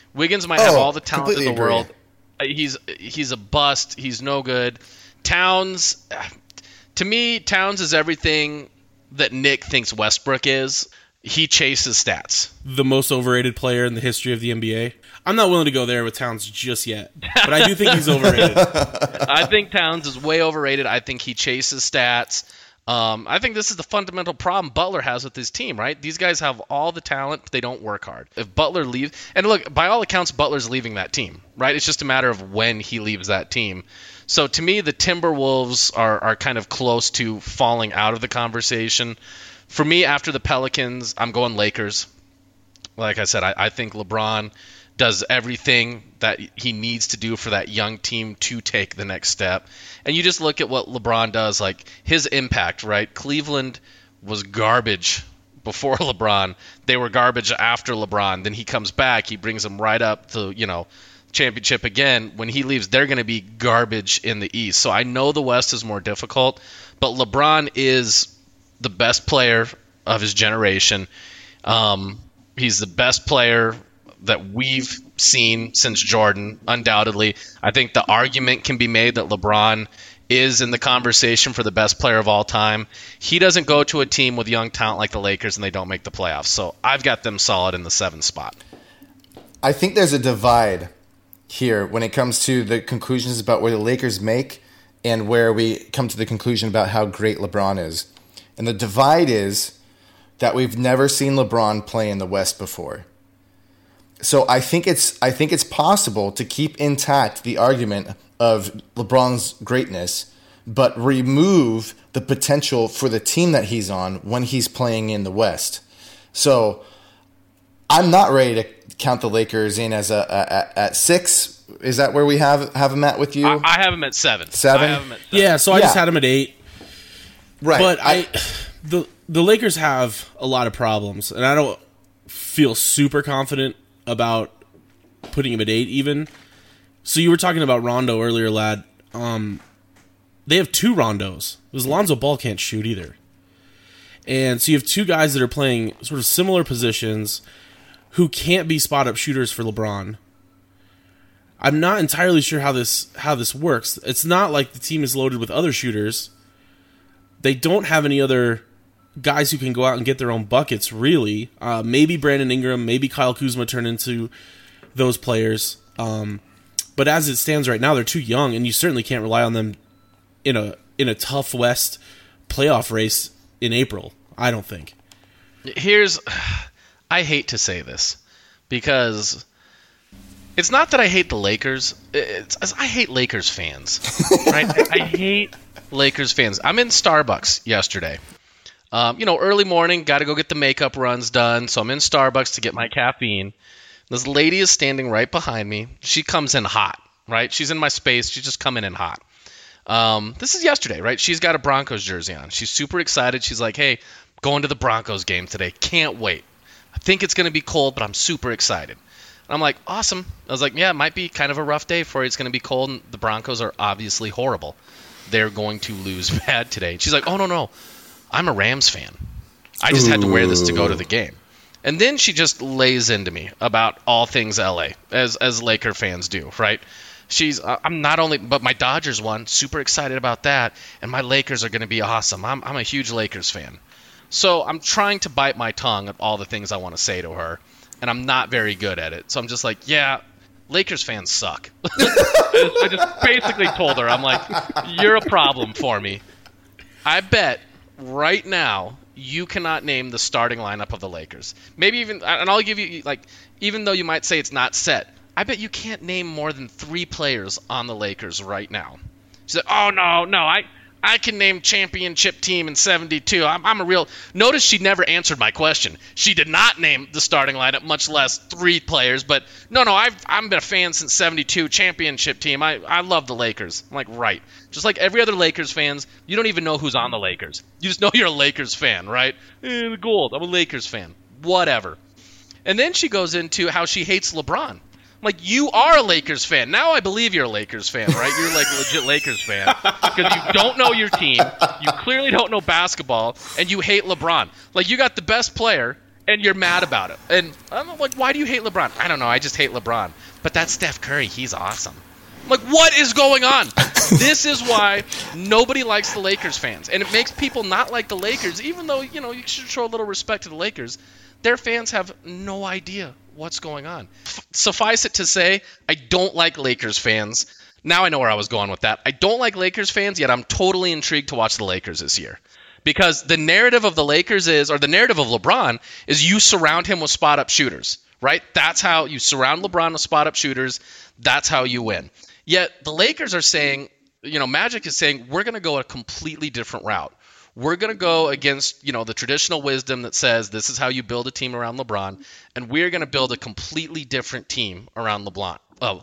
Wiggins might have all the talent in the completely world. He's a bust. He's no good. Towns, to me, Towns is everything that Nick thinks Westbrook is. He chases stats. The most overrated player in the history of the NBA. I'm not willing to go there with Towns just yet, but I do think he's overrated. I think Towns is way overrated. I think he chases stats. I think this is the fundamental problem Butler has with his team, right? These guys have all the talent, but they don't work hard. If Butler leaves, and look, by all accounts, Butler's leaving that team, right? It's just a matter of when he leaves that team. So to me, the Timberwolves are kind of close to falling out of the conversation. For me, after the Pelicans, I'm going Lakers. Like I said, I think LeBron does everything that he needs to do for that young team to take the next step. And you just look at what LeBron does, like his impact, right? Cleveland was garbage before LeBron. They were garbage after LeBron. Then he comes back. He brings them right up to, championship again. When he leaves, they're going to be garbage in the East. So I know the West is more difficult, but LeBron is the best player of his generation. He's the best player that we've seen since Jordan, undoubtedly. I think the argument can be made that LeBron is in the conversation for the best player of all time. He doesn't go to a team with young talent like the Lakers and they don't make the playoffs. So I've got them solid in the 7th spot. I think there's a divide here when it comes to the conclusions about where the Lakers make and where we come to the conclusion about how great LeBron is. And the divide is that we've never seen LeBron play in the West before. So I think it's possible to keep intact the argument of LeBron's greatness, but remove the potential for the team that he's on when he's playing in the West. So I'm not ready to count the Lakers in as at 6. Is that where we have them at with you? I have them at 7. 7? I have them at 7. Yeah, so I just had him at 8. Right. But the Lakers have a lot of problems, and I don't feel super confident about putting him at 8 even. So you were talking about Rondo earlier, lad. They have 2 Rondos, because Lonzo Ball can't shoot either. And so you have 2 guys that are playing sort of similar positions who can't be spot-up shooters for LeBron. I'm not entirely sure how this works. It's not like the team is loaded with other shooters. They don't have any other guys who can go out and get their own buckets, really. Maybe Brandon Ingram, maybe Kyle Kuzma turn into those players. But as it stands right now, they're too young, and you certainly can't rely on them in a tough West playoff race in April, I don't think. I hate to say this, because it's not that I hate the Lakers. I hate Lakers fans, right? I hate Lakers fans. I'm in Starbucks yesterday. Early morning, got to go get the makeup runs done, so I'm in Starbucks to get my caffeine. This lady is standing right behind me. She comes in hot, right? She's in my space. She's just coming in hot. This is yesterday, right? She's got a Broncos jersey on. She's super excited. She's like, hey, going to the Broncos game today. Can't wait. I think it's going to be cold, but I'm super excited. And I'm like, awesome. I was like, yeah, it might be kind of a rough day for you. It's going to be cold, and the Broncos are obviously horrible. They're going to lose bad today. She's like, oh, no. I'm a Rams fan. I just had to wear this to go to the game. And then she just lays into me about all things LA, as Laker fans do, right? I'm not only, but my Dodgers won, super excited about that, and my Lakers are going to be awesome. I'm a huge Lakers fan. So I'm trying to bite my tongue at all the things I want to say to her, and I'm not very good at it. So I'm just like, yeah, Lakers fans suck. I just basically told her, I'm like, you're a problem for me. I bet right now you cannot name the starting lineup of the Lakers. Maybe even, and I'll give you, like, even though you might say it's not set, I bet you can't name more than 3 players on the Lakers right now. She's like, oh, no, I can name championship team in 72. I'm a real... Notice she never answered my question. She did not name the starting lineup, much less 3 players. But no, I've been a fan since 72, championship team. I love the Lakers. I'm like, right. Just like every other Lakers fans, you don't even know who's on the Lakers. You just know you're a Lakers fan, right? The gold. I'm a Lakers fan. Whatever. And then she goes into how she hates LeBron. I'm like, you are a Lakers fan. Now I believe you're a Lakers fan, right? You're like a legit Lakers fan because you don't know your team. You clearly don't know basketball, and you hate LeBron. Like, you got the best player, and you're mad about it. And I'm like, why do you hate LeBron? I don't know. I just hate LeBron. But that's Steph Curry. He's awesome. I'm like, what is going on? This is why nobody likes the Lakers fans. And it makes people not like the Lakers, even though, you should show a little respect to the Lakers. Their fans have no idea what's going on. Suffice it to say, I don't like Lakers fans. Now I know where I was going with that. I don't like Lakers fans, yet I'm totally intrigued to watch the Lakers this year. Because the narrative of the Lakers or the narrative of LeBron is you surround him with spot-up shooters, right? That's how you surround LeBron with spot-up shooters. That's how you win. Yet the Lakers are saying, Magic is saying, we're going to go a completely different route. We're going to go against, the traditional wisdom that says this is how you build a team around LeBron, and we're going to build a completely different team around LeBron.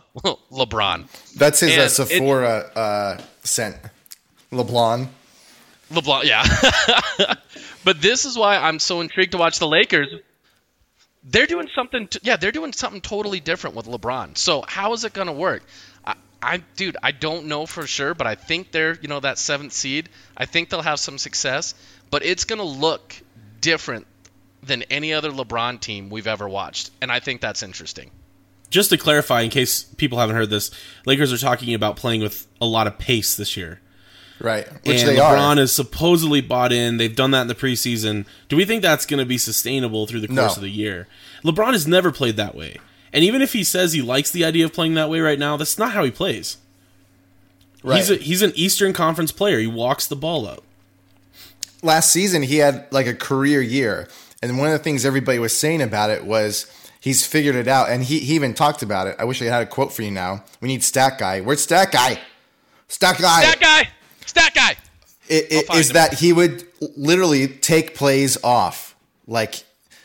That's his Sephora scent. LeBlanc. LeBlanc, yeah. But this is why I'm so intrigued to watch the Lakers. They're doing something. They're doing something totally different with LeBron. So how is it going to work? I don't know for sure, but I think they're, that 7th seed. I think they'll have some success, but it's going to look different than any other LeBron team we've ever watched, and I think that's interesting. Just to clarify, in case people haven't heard this, Lakers are talking about playing with a lot of pace this year. Right, which and they LeBron are. is supposedly bought in. They've done that in the preseason. Do we think that's going to be sustainable through the course of the year? LeBron has never played that way. And even if he says he likes the idea of playing that way right now, that's not how he plays. Right. He's an Eastern Conference player. He walks the ball up. Last season, he had like a career year. And one of the things everybody was saying about it was he's figured it out. And he even talked about it. I wish I had a quote for you now. We need Stat Guy. Where's Stat Guy? Stat Guy. Stat Guy. Stat Guy. It is that he would literally take plays off. Like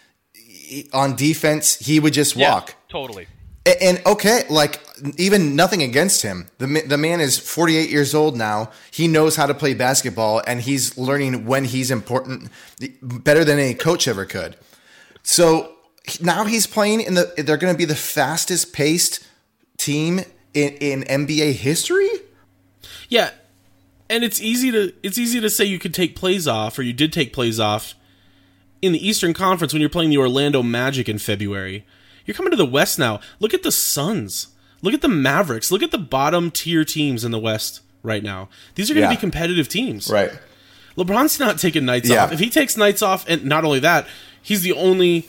on defense, he would just walk. Yeah, totally. And okay, like even nothing against him. The man is 48 years old now. He knows how to play basketball, and he's learning when he's important better than any coach ever could. So now he's playing they're going to be the fastest paced team in NBA history. Yeah, and it's easy to say you could take plays off, or you did take plays off in the Eastern Conference when you're playing the Orlando Magic in February. You're coming to the West now. Look at the Suns. Look at the Mavericks. Look at the bottom tier teams in the West right now. These are going to be competitive teams. Right. LeBron's not taking nights off. If he takes nights off, and not only that, he's the only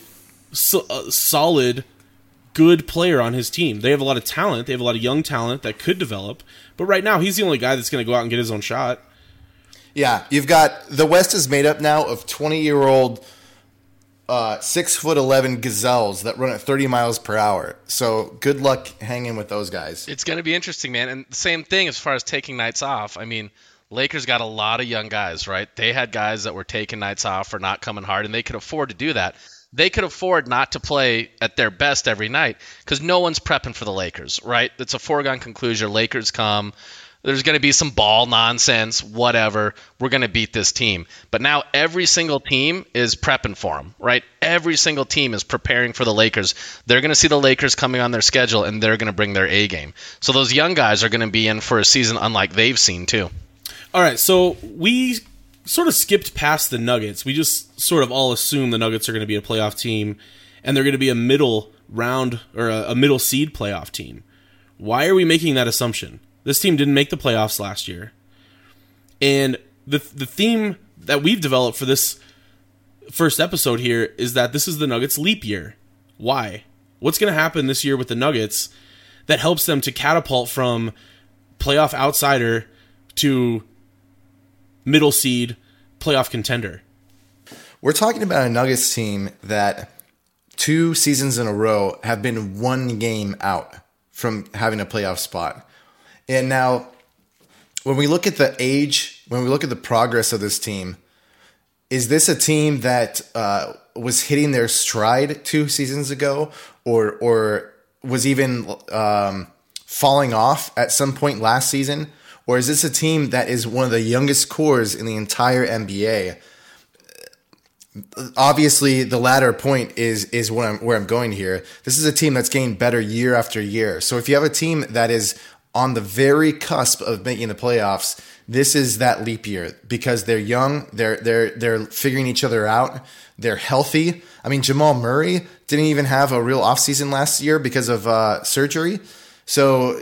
solid, good player on his team. They have a lot of talent. They have a lot of young talent that could develop. But right now, he's the only guy that's going to go out and get his own shot. Yeah, you've got the West is made up now of 20-year-old 6'11" gazelles that run at 30 miles per hour. So good luck hanging with those guys. It's going to be interesting, man. And the same thing as far as taking nights off. I mean, Lakers got a lot of young guys, right? They had guys that were taking nights off for not coming hard, and they could afford to do that. They could afford not to play at their best every night because no one's prepping for the Lakers, right? It's a foregone conclusion. Lakers come. There's going to be some ball nonsense, whatever. We're going to beat this team. But now every single team is prepping for them, right? Every single team is preparing for the Lakers. They're going to see the Lakers coming on their schedule, and they're going to bring their A game. So those young guys are going to be in for a season unlike they've seen, too. All right, so we sort of skipped past the Nuggets. We just sort of all assume the Nuggets are going to be a playoff team, and they're going to be a middle round or a middle seed playoff team. Why are we making that assumption? This team didn't make the playoffs last year. And the theme that we've developed for this first episode here is that this is the Nuggets leap year. Why? What's going to happen this year with the Nuggets that helps them to catapult from playoff outsider to middle seed playoff contender? We're talking about a Nuggets team that 2 seasons in a row have been 1 game out from having a playoff spot. And now, when we look at the age, when we look at the progress of this team, is this a team that was hitting their stride 2 seasons ago, or was even falling off at some point last season? Or is this a team that is one of the youngest cores in the entire NBA? Obviously, the latter point is where I'm going here. This is a team that's getting better year after year. So if you have a team that is on the very cusp of making the playoffs, this is that leap year because they're young, they're figuring each other out, they're healthy. I mean, Jamal Murray didn't even have a real offseason last year because of surgery. So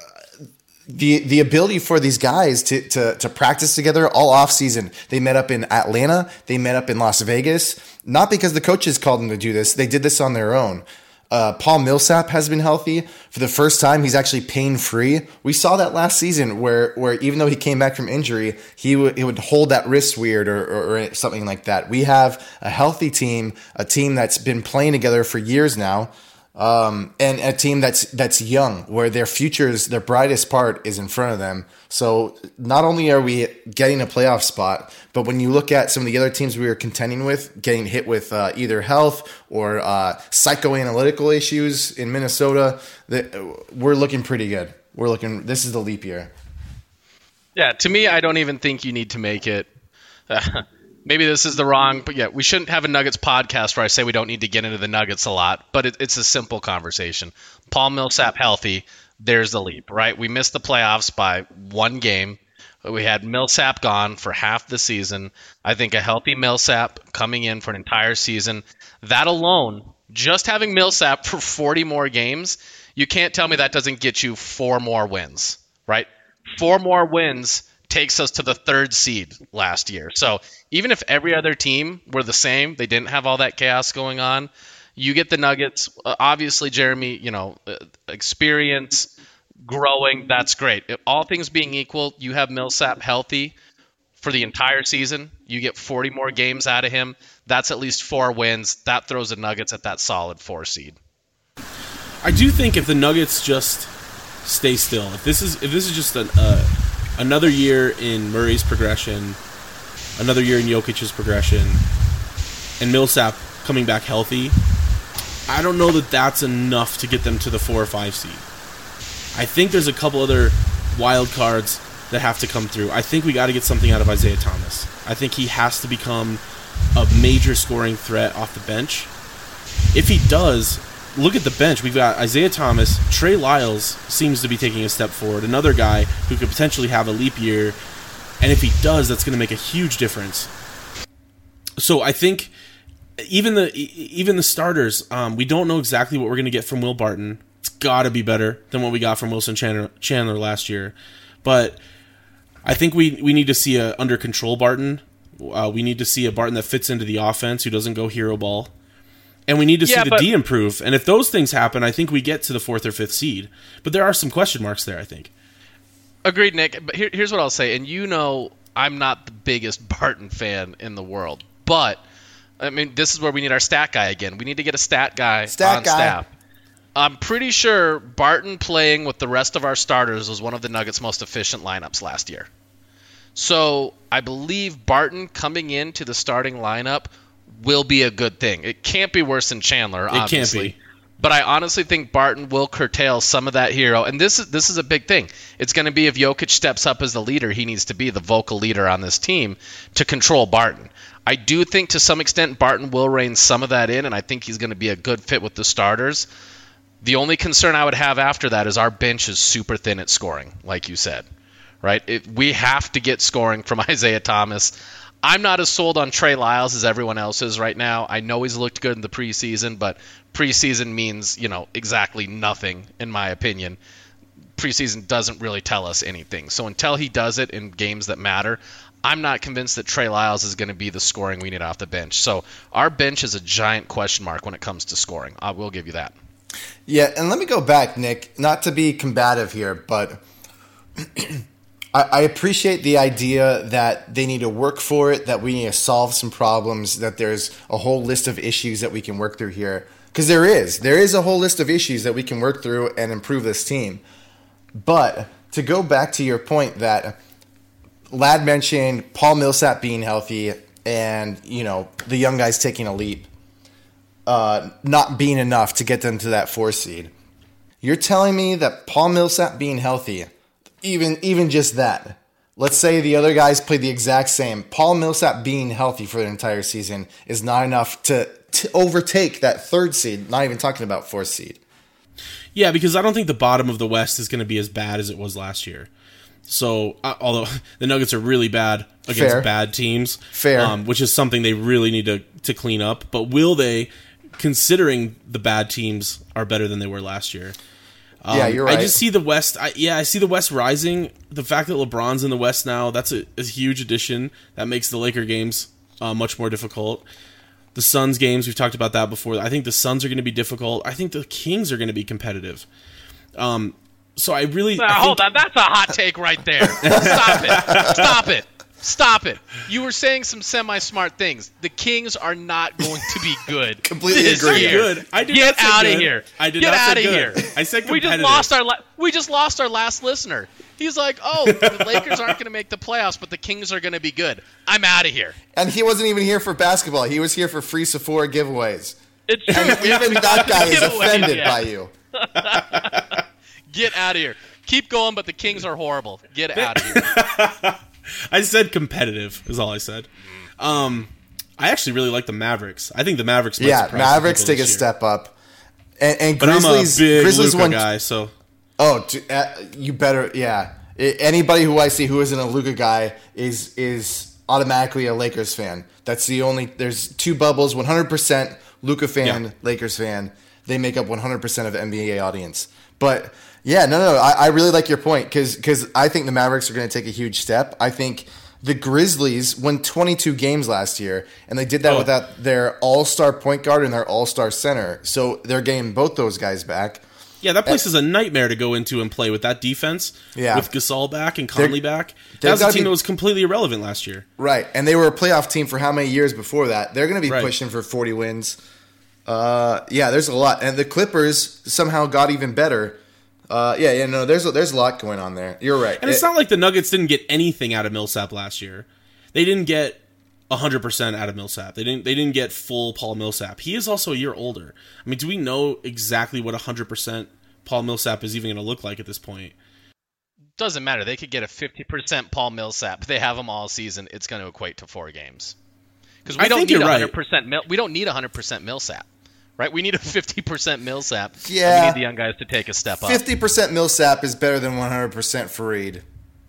the ability for these guys to practice together all offseason. They met up in Atlanta, they met up in Las Vegas, not because the coaches called them to do this. They did this on their own. Paul Millsap has been healthy for the first time. He's actually pain-free. We saw that last season where even though he came back from injury, he would hold that wrist weird or something like that. We have a healthy team, a team that's been playing together for years now, and a team that's young, where their futures, their brightest part is in front of them. So not only are we getting a playoff spot, but when you look at some of the other teams we were contending with, getting hit with either health or psychoanalytical issues in Minnesota, we're looking pretty good. This is the leap year. Yeah, to me, I don't even think you need to make it. Maybe this is the wrong, but yeah, we shouldn't have a Nuggets podcast where I say we don't need to get into the Nuggets a lot, but it's a simple conversation. Paul Millsap healthy, there's the leap, right? We missed the playoffs by one game. We had Millsap gone for half the season. I think a healthy Millsap coming in for an entire season, that alone, just having Millsap for 40 more games, you can't tell me that doesn't get you 4 more wins, right? 4 more wins takes us to the 3rd seed last year. So even if every other team were the same, they didn't have all that chaos going on, you get the Nuggets. Obviously, Jeremy, experience, growing, that's great. If all things being equal, you have Millsap healthy for the entire season. You get 40 more games out of him. That's at least 4 wins. That throws the Nuggets at that solid 4 seed. I do think if the Nuggets just stay still, if this is just another year in Murray's progression, another year in Jokic's progression, and Millsap coming back healthy, I don't know that that's enough to get them to the 4 or 5 seed. I think there's a couple other wild cards that have to come through. I think we got to get something out of Isaiah Thomas. I think he has to become a major scoring threat off the bench. If he does, look at the bench. We've got Isaiah Thomas. Trey Lyles seems to be taking a step forward. Another guy who could potentially have a leap year. And if he does, that's going to make a huge difference. So I think even the starters, we don't know exactly what we're going to get from Will Barton. It's got to be better than what we got from Wilson Chandler last year. But I think we need to see a under control Barton. We need to see a Barton that fits into the offense, who doesn't go hero ball. And we need to see the D improve. And if those things happen, I think we get to the 4th or 5th seed. But there are some question marks there, I think. Agreed, Nick. But here's what I'll say. And I'm not the biggest Barton fan in the world. But, I mean, this is where we need our stat guy again. We need to get a stat guy on staff. I'm pretty sure Barton playing with the rest of our starters was one of the Nuggets' most efficient lineups last year. So I believe Barton coming into the starting lineup will be a good thing. It can't be worse than Chandler, obviously. It can't be. But I honestly think Barton will curtail some of that hero. And this is a big thing. It's going to be if Jokic steps up as the leader, he needs to be the vocal leader on this team to control Barton. I do think to some extent Barton will rein some of that in, and I think he's going to be a good fit with the starters. The only concern I would have after that is our bench is super thin at scoring, like you said. Right? We have to get scoring from Isaiah Thomas. I'm not as sold on Trey Lyles as everyone else is right now. I know he's looked good in the preseason, but preseason means, exactly nothing, in my opinion. Preseason doesn't really tell us anything. So until he does it in games that matter, I'm not convinced that Trey Lyles is going to be the scoring we need off the bench. So our bench is a giant question mark when it comes to scoring. I will give you that. Yeah, and let me go back, Nick, not to be combative here, but I appreciate the idea that they need to work for it, that we need to solve some problems, that there's a whole list of issues that we can work through here. Because there is a whole list of issues that we can work through and improve this team. But to go back to your point that Lad mentioned Paul Millsap being healthy and, the young guys taking a leap, not being enough to get them to that 4 seed. You're telling me that Paul Millsap being healthy, even just that, let's say the other guys played the exact same, Paul Millsap being healthy for the entire season is not enough to overtake that 3rd seed, not even talking about 4th seed. Yeah, because I don't think the bottom of the West is going to be as bad as it was last year. So, although the Nuggets are really bad against Fair. bad teams, Fair. which is something they really need to clean up. But will they, considering the bad teams are better than they were last year? Yeah, you're right. I just see the West. I see the West rising. The fact that LeBron's in the West now, that's a huge addition. That makes the Laker games much more difficult. The Suns games, we've talked about that before. I think the Suns are going to be difficult. I think the Kings are going to be competitive. So I really... Hold on, that's a hot take right there. Stop it. Stop it. Stop it. You were saying some semi-smart things. The Kings are not going to be good. Completely this agree. year. Good. I did Get not say out good. of here. I did Get not say out of good. here. I said we competitive. just lost our last listener. He's like, oh, the Lakers aren't going to make the playoffs, but the Kings are going to be good. I'm out of here. And he wasn't even here for basketball. He was here for free Sephora giveaways. It's true. And even that guy is offended by you. Get out of here. Keep going, but the Kings are horrible. Get out of here. I said competitive is all I said. I actually really like the Mavericks. I think the Mavericks might surprise some Mavericks people take a this year. step up. And But Grizzlies, I'm a big Grizzlies Luka won. guy, so... Oh, you better, yeah. Anybody who I see who isn't a Luka guy is automatically a Lakers fan. That's the only. There's two bubbles: 100% Luka fan, Yeah. Lakers fan. They make up 100% of the NBA audience. But yeah, no. I really like your point because I think the Mavericks are going to take a huge step. I think the Grizzlies won 22 games last year, and they did that without their all-star point guard and their all-star center. So they're getting both those guys back. Yeah, that place is a nightmare to go into and play with that defense. Yeah. With Gasol back and Conley back. they've That was a gotta team be- that was completely irrelevant last year. Right, and they were a playoff team for how many years before that? They're going to be Right. pushing for 40 wins. Yeah, there's a lot, and the Clippers somehow got even better. There's a lot going on there. You're right, And it's not like the Nuggets didn't get anything out of Millsap last year. They didn't get 100% out of Millsap. They didn't get full Paul Millsap. He is also a year older. I mean, do we know exactly what 100% Paul Millsap is even going to look like at this point? Doesn't matter. They could get a 50% Paul Millsap. If they have him all season, it's going to equate to 4 games. Because we don't think need you're 100%. We don't need 100% Millsap, right? We need a 50% Millsap. Yeah. And we need the young guys to take a step up. 50% Millsap is better than 100% Fareed.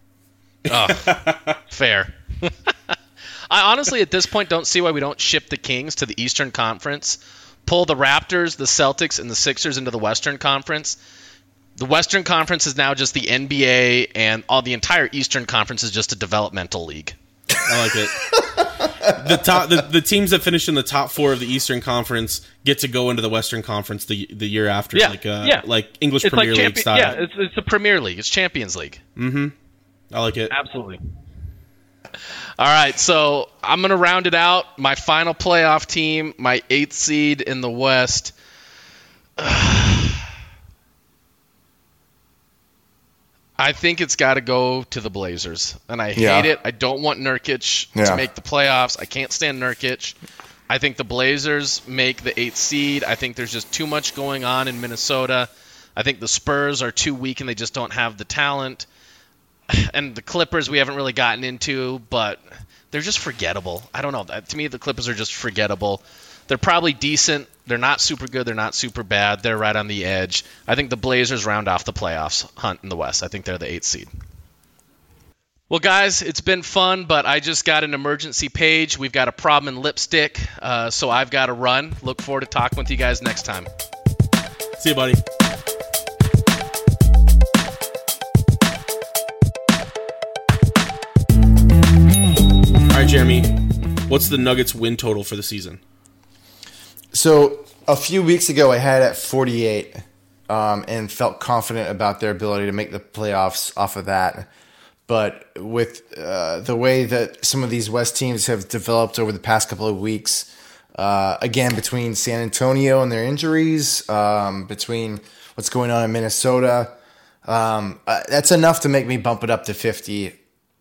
Fair. I honestly, at this point, don't see why we don't ship the Kings to the Eastern Conference, pull the Raptors, the Celtics, and the Sixers into the Western Conference. The Western Conference is now just the NBA, and the entire Eastern Conference is just a developmental league. I like it. The teams that finish in the top 4 of the Eastern Conference get to go into the Western Conference the year after, like English It's Premier like League style. Yeah, it's a Premier League. It's Champions League. I like it. Absolutely. All right, so I'm going to round it out. My final playoff team, my 8th seed in the West. I think it's got to go to the Blazers. And I hate it. I don't want Nurkic to make the playoffs. I can't stand Nurkic. I think the Blazers make the 8th seed. I think there's just too much going on in Minnesota. I think the Spurs are too weak and they just don't have the talent. And the Clippers we haven't really gotten into, but they're just forgettable. I don't know. To me, the Clippers are just forgettable. They're probably decent. They're not super good. They're not super bad. They're right on the edge. I think the Blazers round off the playoffs hunt in the West. I think they're the 8th seed. Well, guys, it's been fun, but I just got an emergency page. We've got a problem in lipstick, so I've got to run. Look forward to talking with you guys next time. See you, buddy. All right, Jeremy. What's the Nuggets win total for the season? So a few weeks ago, I had it at 48 and felt confident about their ability to make the playoffs off of that. But with the way that some of these West teams have developed over the past couple of weeks, again, between San Antonio and their injuries, between what's going on in Minnesota, that's enough to make me bump it up to 50.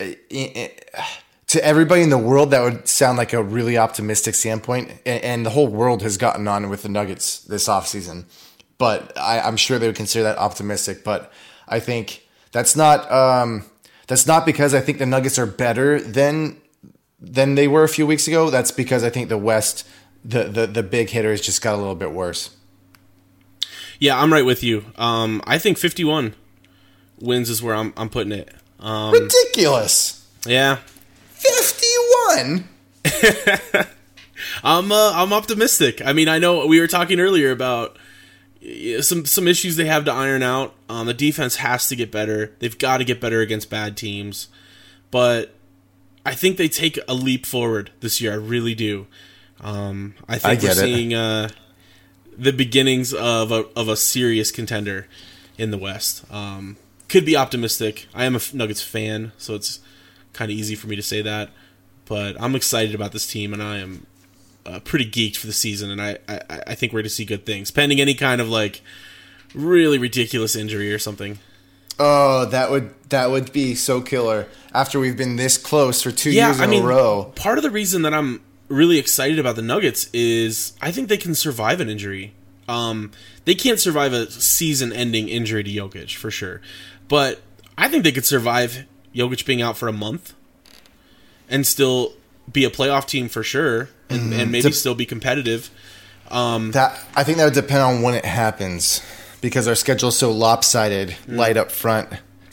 To everybody in the world, that would sound like a really optimistic standpoint, and the whole world has gotten on with the Nuggets this offseason. But I'm sure they would consider that optimistic. But I think that's not because I think the Nuggets are better than they were a few weeks ago. That's because I think the West, the big hitters just got a little bit worse. Yeah, I'm right with you. I think 51 wins is where I'm putting it. Ridiculous. Yeah. 51? I'm optimistic. I mean, I know we were talking earlier about some issues they have to iron out. The defense has to get better. They've got to get better against bad teams. But I think they take a leap forward this year. I really do. I think we're seeing the beginnings of a serious contender in the West. Could be optimistic. I am a Nuggets fan, so it's kind of easy for me to say that. But I'm excited about this team, and I am pretty geeked for the season, and I think we're going to see good things, pending any kind of like really ridiculous injury or something. Oh, that would be so killer after we've been this close for 2 years in a row. Part of the reason that I'm really excited about the Nuggets is I think they can survive an injury. They can't survive a season-ending injury to Jokic, for sure. But I think they could survive Jokic being out for a month and still be a playoff team for sure, and maybe still be competitive. I think that would depend on when it happens, because our schedule is so lopsided, light up front,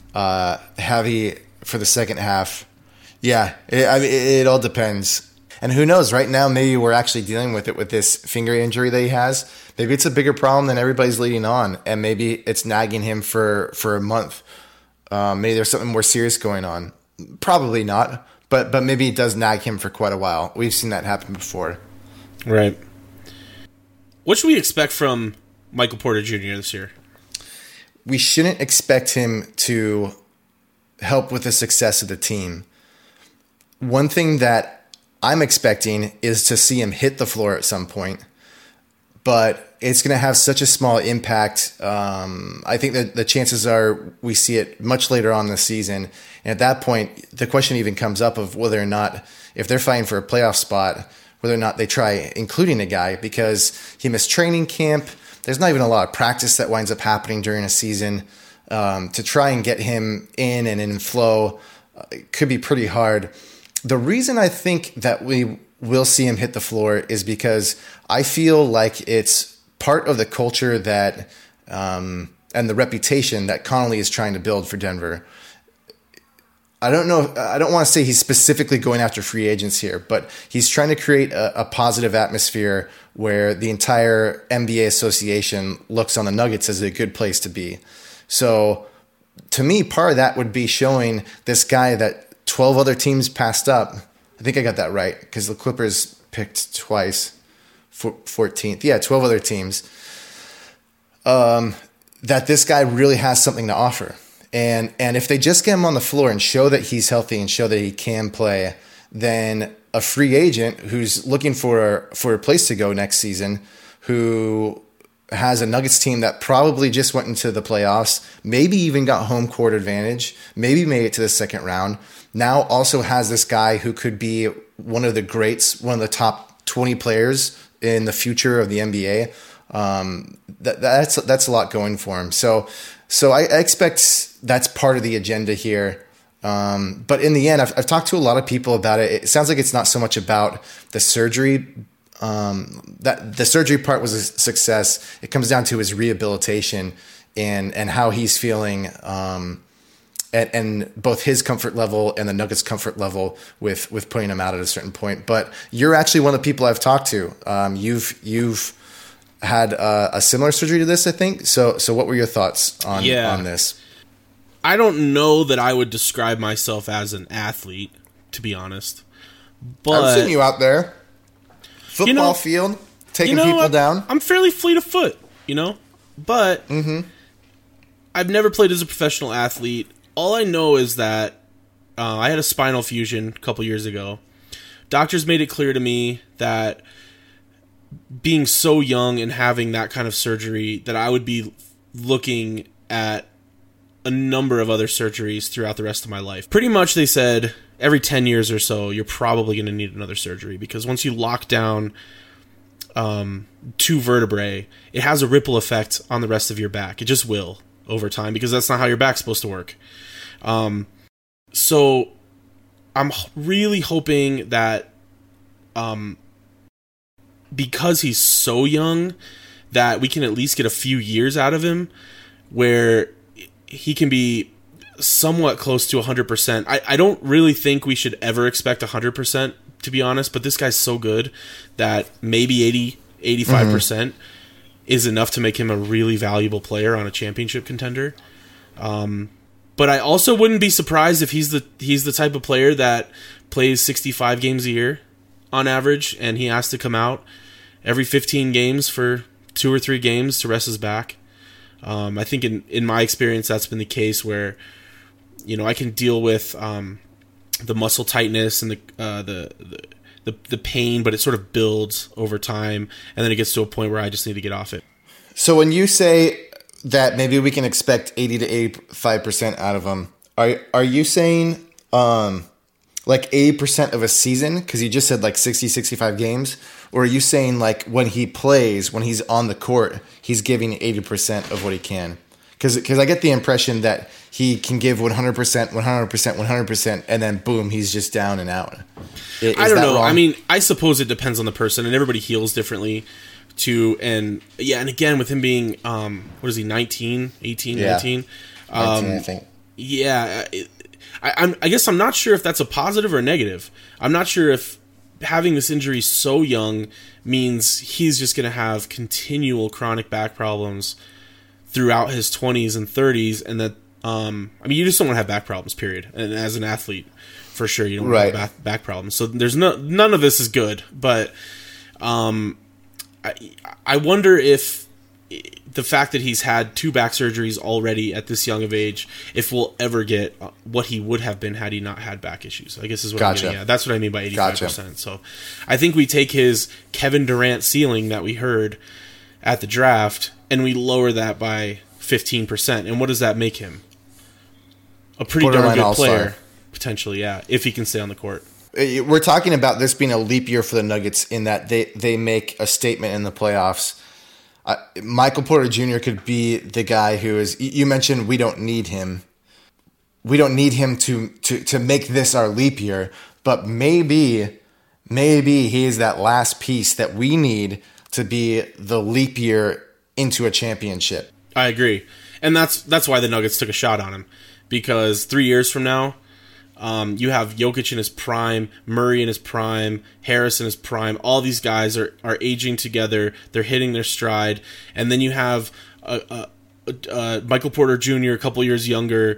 heavy for the second half. Yeah, it all depends. And who knows, right now maybe we're actually dealing with it with this finger injury that he has. Maybe it's a bigger problem than everybody's leading on, and maybe it's nagging him for a month. Maybe there's something more serious going on. Probably not, but maybe it does nag him for quite a while. We've seen that happen before. Right. What should we expect from Michael Porter Jr. this year? We shouldn't expect him to help with the success of the team. One thing that I'm expecting is to see him hit the floor at some point, but it's going to have such a small impact. I think that the chances are we see it much later on in the season. And at that point, the question even comes up of whether or not, if they're fighting for a playoff spot, whether or not they try including a guy, because he missed training camp. There's not even a lot of practice that winds up happening during a season. To try and get him in and in flow could be pretty hard. The reason I think that we will see him hit the floor is because I feel like it's part of the culture that and the reputation that Connolly is trying to build for Denver. I don't know. I don't want to say he's specifically going after free agents here, but he's trying to create a positive atmosphere where the entire NBA association looks on the Nuggets as a good place to be. So to me, part of that would be showing this guy that 12 other teams passed up. I think I got that right, because the Clippers picked twice, 14th. Yeah, 12 other teams. That this guy really has something to offer. And if they just get him on the floor and show that he's healthy and show that he can play, then a free agent who's looking for a place to go next season, who has a Nuggets team that probably just went into the playoffs, maybe even got home court advantage, maybe made it to the second round, now also has this guy who could be one of the greats, one of the top 20 players in the future of the NBA. That's a lot going for him. So I expect that's part of the agenda here. But in the end, I've talked to a lot of people about it. It sounds like it's not so much about the surgery. That the surgery part was a success. It comes down to his rehabilitation and how he's feeling, and both his comfort level and the Nuggets' comfort level with putting him out at a certain point. But you're actually one of the people I've talked to. You've had a similar surgery to this, I think. So what were your thoughts on this? I don't know that I would describe myself as an athlete, to be honest. But I've seen you out there. Football field, taking people down. I'm fairly fleet of foot, but I've never played as a professional athlete. All I know is that I had a spinal fusion a couple years ago. Doctors made it clear to me that being so young and having that kind of surgery, that I would be looking at a number of other surgeries throughout the rest of my life. Pretty much they said every 10 years or so, you're probably going to need another surgery, because once you lock down two vertebrae, it has a ripple effect on the rest of your back. It just will over time, because that's not how your back's supposed to work. So I'm really hoping that because he's so young, that we can at least get a few years out of him where he can be somewhat close to 100%. I don't really think we should ever expect 100%, to be honest, but this guy's so good that maybe 85% is enough to make him a really valuable player on a championship contender. But I also wouldn't be surprised if he's the type of player that plays 65 games a year on average, and he has to come out every 15 games for 2 or 3 games to rest his back. I think in my experience that's been the case where, you know, I can deal with the muscle tightness and the pain, but it sort of builds over time, and then it gets to a point where I just need to get off it. So when you say that maybe we can expect 80 to 85% out of him, are you saying like 80% of a season? Because you just said like 60, 65 games. Or are you saying like when he plays, when he's on the court, he's giving 80% of what he can? Because I get the impression that he can give 100%, 100%, 100%, and then boom, he's just down and out. I don't know. Wrong? I mean, I suppose it depends on the person, and everybody heals differently too. And yeah, and again, with him being, what is he, 19, 18, yeah. 19? 19, I think. Yeah. I guess I'm not sure if that's a positive or a negative. I'm not sure if having this injury so young means he's just going to have continual chronic back problems throughout his 20s and 30s, and that I mean, you just don't want to have back problems, period. And as an athlete, for sure, you don't want to have back problems. So there's none of this is good. But I wonder if the fact that he's had 2 back surgeries already at this young of age, if we'll ever get what he would have been had he not had back issues. I guess is what I'm getting at. That's what I mean by 85%. Gotcha. So I think we take his Kevin Durant ceiling that we heard at the draft and we lower that by 15%. And what does that make him? A pretty darn good player, potentially, yeah, if he can stay on the court. We're talking about this being a leap year for the Nuggets in that they make a statement in the playoffs. Michael Porter Jr. could be the guy who is. You mentioned we don't need him. We don't need him to make this our leap year, but maybe he is that last piece that we need to be the leap year into a championship. I agree, and that's why the Nuggets took a shot on him, because 3 years from now, you have Jokic in his prime, Murray in his prime, Harris in his prime. All these guys are aging together. They're hitting their stride. And then you have Michael Porter Jr., a couple years younger,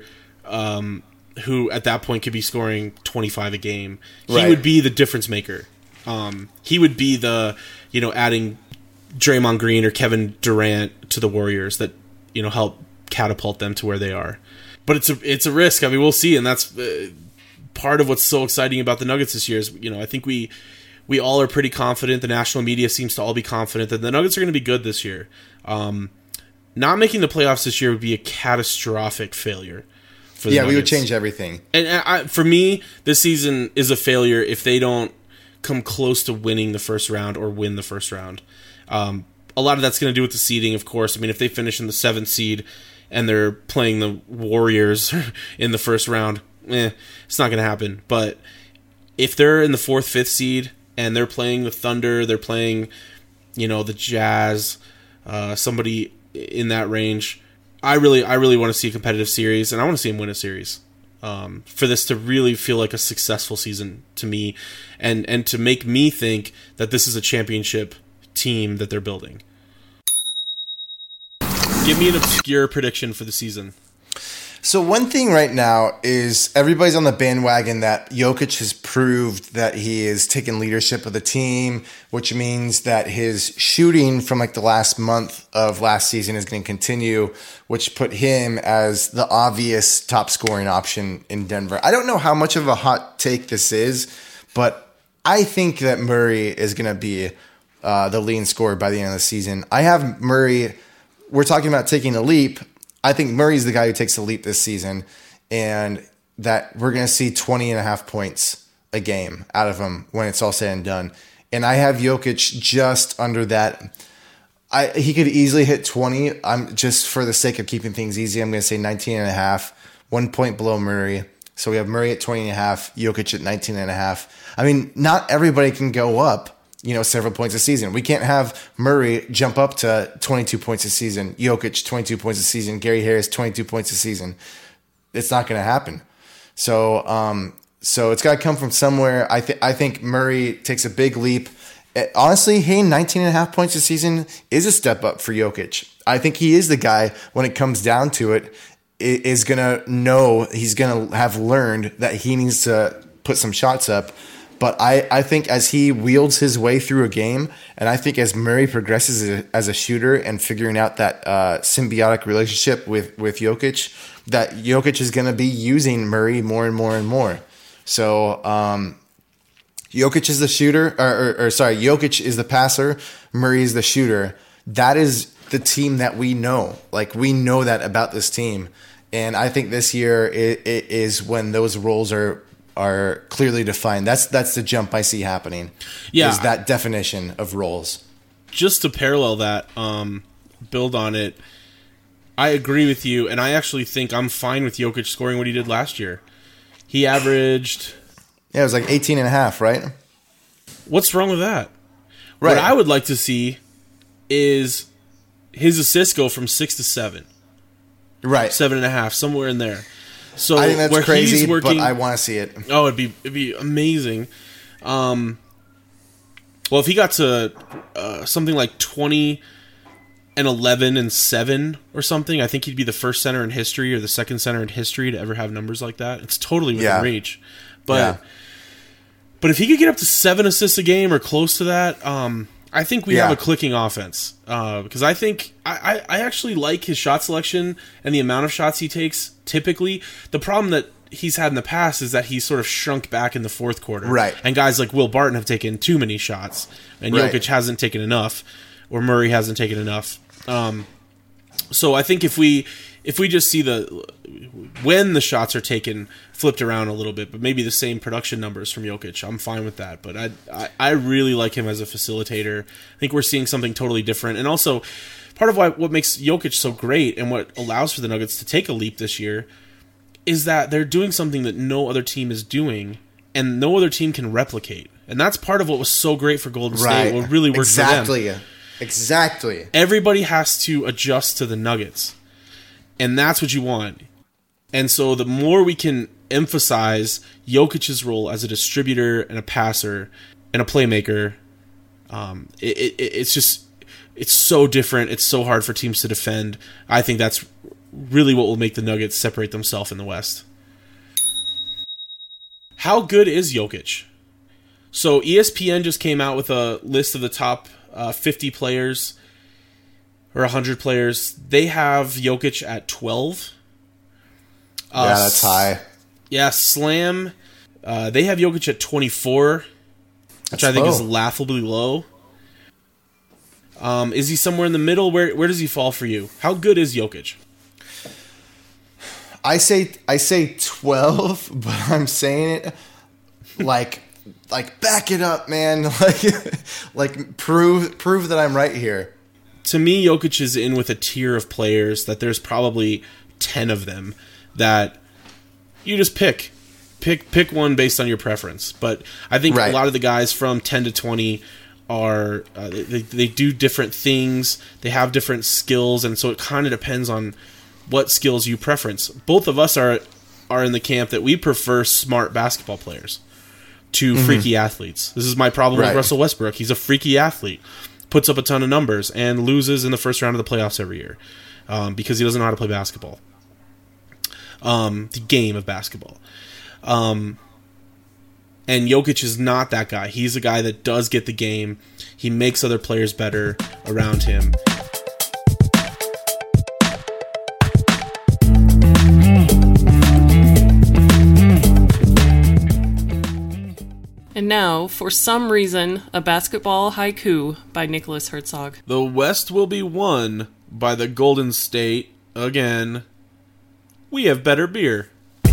who at that point could be scoring 25 a game. He would be the difference maker. He would be the, adding Draymond Green or Kevin Durant to the Warriors that, help catapult them to where they are. But it's a risk. I mean, we'll see, and that's part of what's so exciting about the Nuggets this year is, I think we all are pretty confident. The national media seems to all be confident that the Nuggets are going to be good this year. Not making the playoffs this year would be a catastrophic failure for the Nuggets. We would change everything. And for me, this season is a failure if they don't come close to winning the first round or win the first round. A lot of that's going to do with the seeding, of course. I mean, if they finish in the 7th seed and they're playing the Warriors in the first round, it's not going to happen. But if they're in the 4th, 5th seed and they're playing the Thunder, they're playing, the Jazz, somebody in that range, I really want to see a competitive series, and I want to see them win a series for this to really feel like a successful season to me, and to make me think that this is a championship team that they're building. Give me an obscure prediction for the season. So one thing right now is everybody's on the bandwagon that Jokic has proved that he is taking leadership of the team, which means that his shooting from like the last month of last season is going to continue, which put him as the obvious top scoring option in Denver. I don't know how much of a hot take this is, but I think that Murray is going to be the leading scorer by the end of the season. I have Murray. We're talking about taking a leap. I think Murray's the guy who takes the leap this season, and that we're going to see 20.5 points a game out of him when it's all said and done. And I have Jokic just under that. He could easily hit 20. I'm just for the sake of keeping things easy, I'm going to say 19.5, 1 point below Murray. So we have Murray at 20.5, Jokic at 19.5. I mean, not everybody can go up several points a season. We can't have Murray jump up to 22 points a season, Jokic 22 points a season, Gary Harris 22 points a season. It's not going to happen. So it's got to come from somewhere. I think Murray takes a big leap. Honestly, 19.5 points a season is a step up for Jokic. I think he is the guy, when it comes down to it, is going to know, he's going to have learned that he needs to put some shots up. But I think as he wields his way through a game, and I think as Murray progresses as a shooter and figuring out that symbiotic relationship with Jokic, that Jokic is going to be using Murray more and more and more. So Jokic is the shooter, Jokic is the passer, Murray is the shooter. That is the team that we know. Like, we know that about this team. And I think this year it is when those roles are clearly defined. That's the jump I see happening. Yeah, is that definition of roles. Just to parallel that, build on it, I agree with you, and I actually think I'm fine with Jokic scoring what he did last year. He averaged... Yeah, it was like 18.5, right? What's wrong with that? Right. What I would like to see is his assists go from 6 to 7. Right. 7.5, somewhere in there. So I think that's where crazy, he's working, but I want to see it. Oh, it'd be amazing. Well, if he got to something like 20 and 11 and 7 or something, I think he'd be the first center in history or the second center in history to ever have numbers like that. It's totally within reach. But if he could get up to 7 assists a game or close to that, I think we have a clicking offense. Because I think I actually like his shot selection and the amount of shots he takes typically. The problem that he's had in the past is that he's sort of shrunk back in the fourth quarter. Right. And guys like Will Barton have taken too many shots, and Jokic hasn't taken enough, or Murray hasn't taken enough. So I think if we just see when the shots are taken flipped around a little bit, but maybe the same production numbers from Jokic, I'm fine with that. But I really like him as a facilitator. I think we're seeing something totally different. And also, part of what makes Jokic so great and what allows for the Nuggets to take a leap this year is that they're doing something that no other team is doing and no other team can replicate. And that's part of what was so great for Golden State, what really worked for them. Exactly. Everybody has to adjust to the Nuggets. And that's what you want. And so the more we can emphasize Jokic's role as a distributor and a passer and a playmaker, it's so different. It's so hard for teams to defend. I think that's really what will make the Nuggets separate themselves in the West. How good is Jokic? So ESPN just came out with a list of the top 50 players or 100 players. They have Jokic at 12. Yeah, that's high. Yeah, Slam. They have Jokic at 24, which I think is laughably low. Is he somewhere in the middle? Where does he fall for you? How good is Jokic? I say 12, but I'm saying it like back it up, man. Like prove that I'm right here. To me, Jokic is in with a tier of players that there's probably 10 of them that you just pick one based on your preference. But I think a lot of the guys from 10 to 20 are they do different things, they have different skills, and so it kind of depends on what skills you preference. Both of us are in the camp that we prefer smart basketball players to freaky athletes. This is my problem with Russell Westbrook. He's a freaky athlete, puts up a ton of numbers, and loses in the first round of the playoffs every year because he doesn't know how to play basketball. The game of basketball. And Jokic is not that guy. He's a guy that does get the game. He makes other players better around him. And now, for some reason, a basketball haiku by Nicholas Herzog. The West will be won by the Golden State again. We have better beer.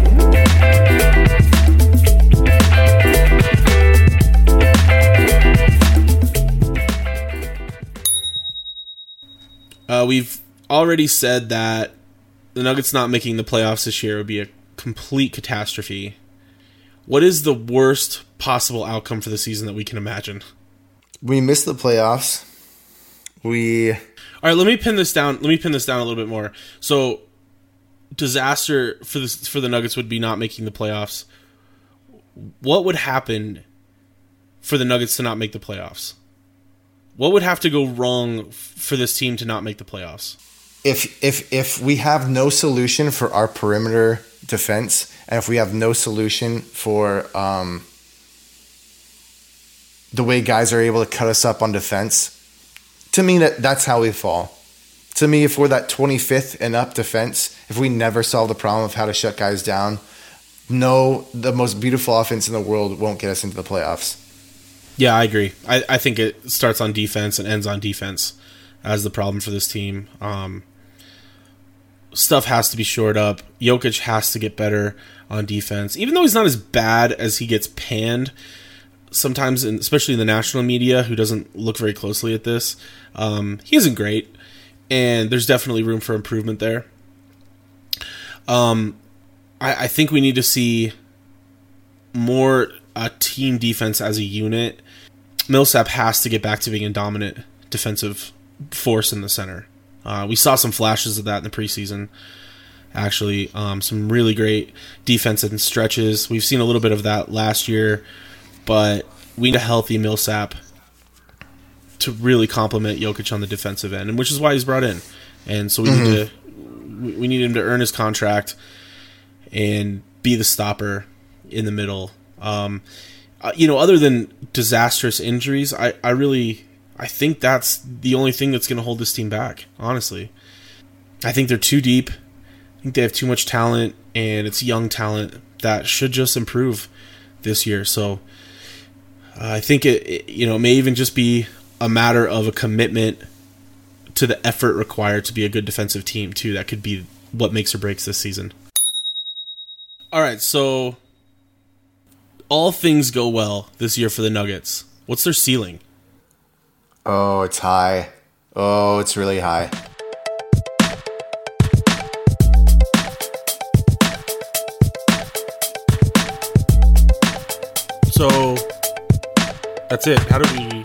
We've already said that the Nuggets not making the playoffs this year would be a complete catastrophe. What is the worst possible outcome for the season that we can imagine? We missed the playoffs. All right, let me pin this down. Let me pin this down a little bit more. So, disaster for the Nuggets would be not making the playoffs. What would happen for the Nuggets to not make the playoffs? What would have to go wrong for this team to not make the playoffs? If we have no solution for our perimeter defense, and if we have no solution for the way guys are able to cut us up on defense, to me that's how we fall. To me, if we're that 25th and up defense, if we never solve the problem of how to shut guys down, no, the most beautiful offense in the world won't get us into the playoffs. Yeah, I agree. I think it starts on defense and ends on defense as the problem for this team. Stuff has to be shored up. Jokic has to get better on defense. Even though he's not as bad as he gets panned sometimes, especially in the national media, who doesn't look very closely at this, he isn't great. And there's definitely room for improvement there. I think we need to see more team defense as a unit. Millsap has to get back to being a dominant defensive force in the center. We saw some flashes of that in the preseason. Actually, some really great defense in stretches. We've seen a little bit of that last year, but we need a healthy Millsap to really complement Jokic on the defensive end, and which is why he's brought in. And so we need him to earn his contract and be the stopper in the middle. Other than disastrous injuries, I think that's the only thing that's going to hold this team back, honestly. I think they're too deep. I think they have too much talent, and it's young talent that should just improve this year. So I think it may even just be a matter of a commitment to the effort required to be a good defensive team, too. That could be what makes or breaks this season. All right, so all things go well this year for the Nuggets. What's their ceiling? Oh, it's high. Oh, it's really high. So that's it. How do we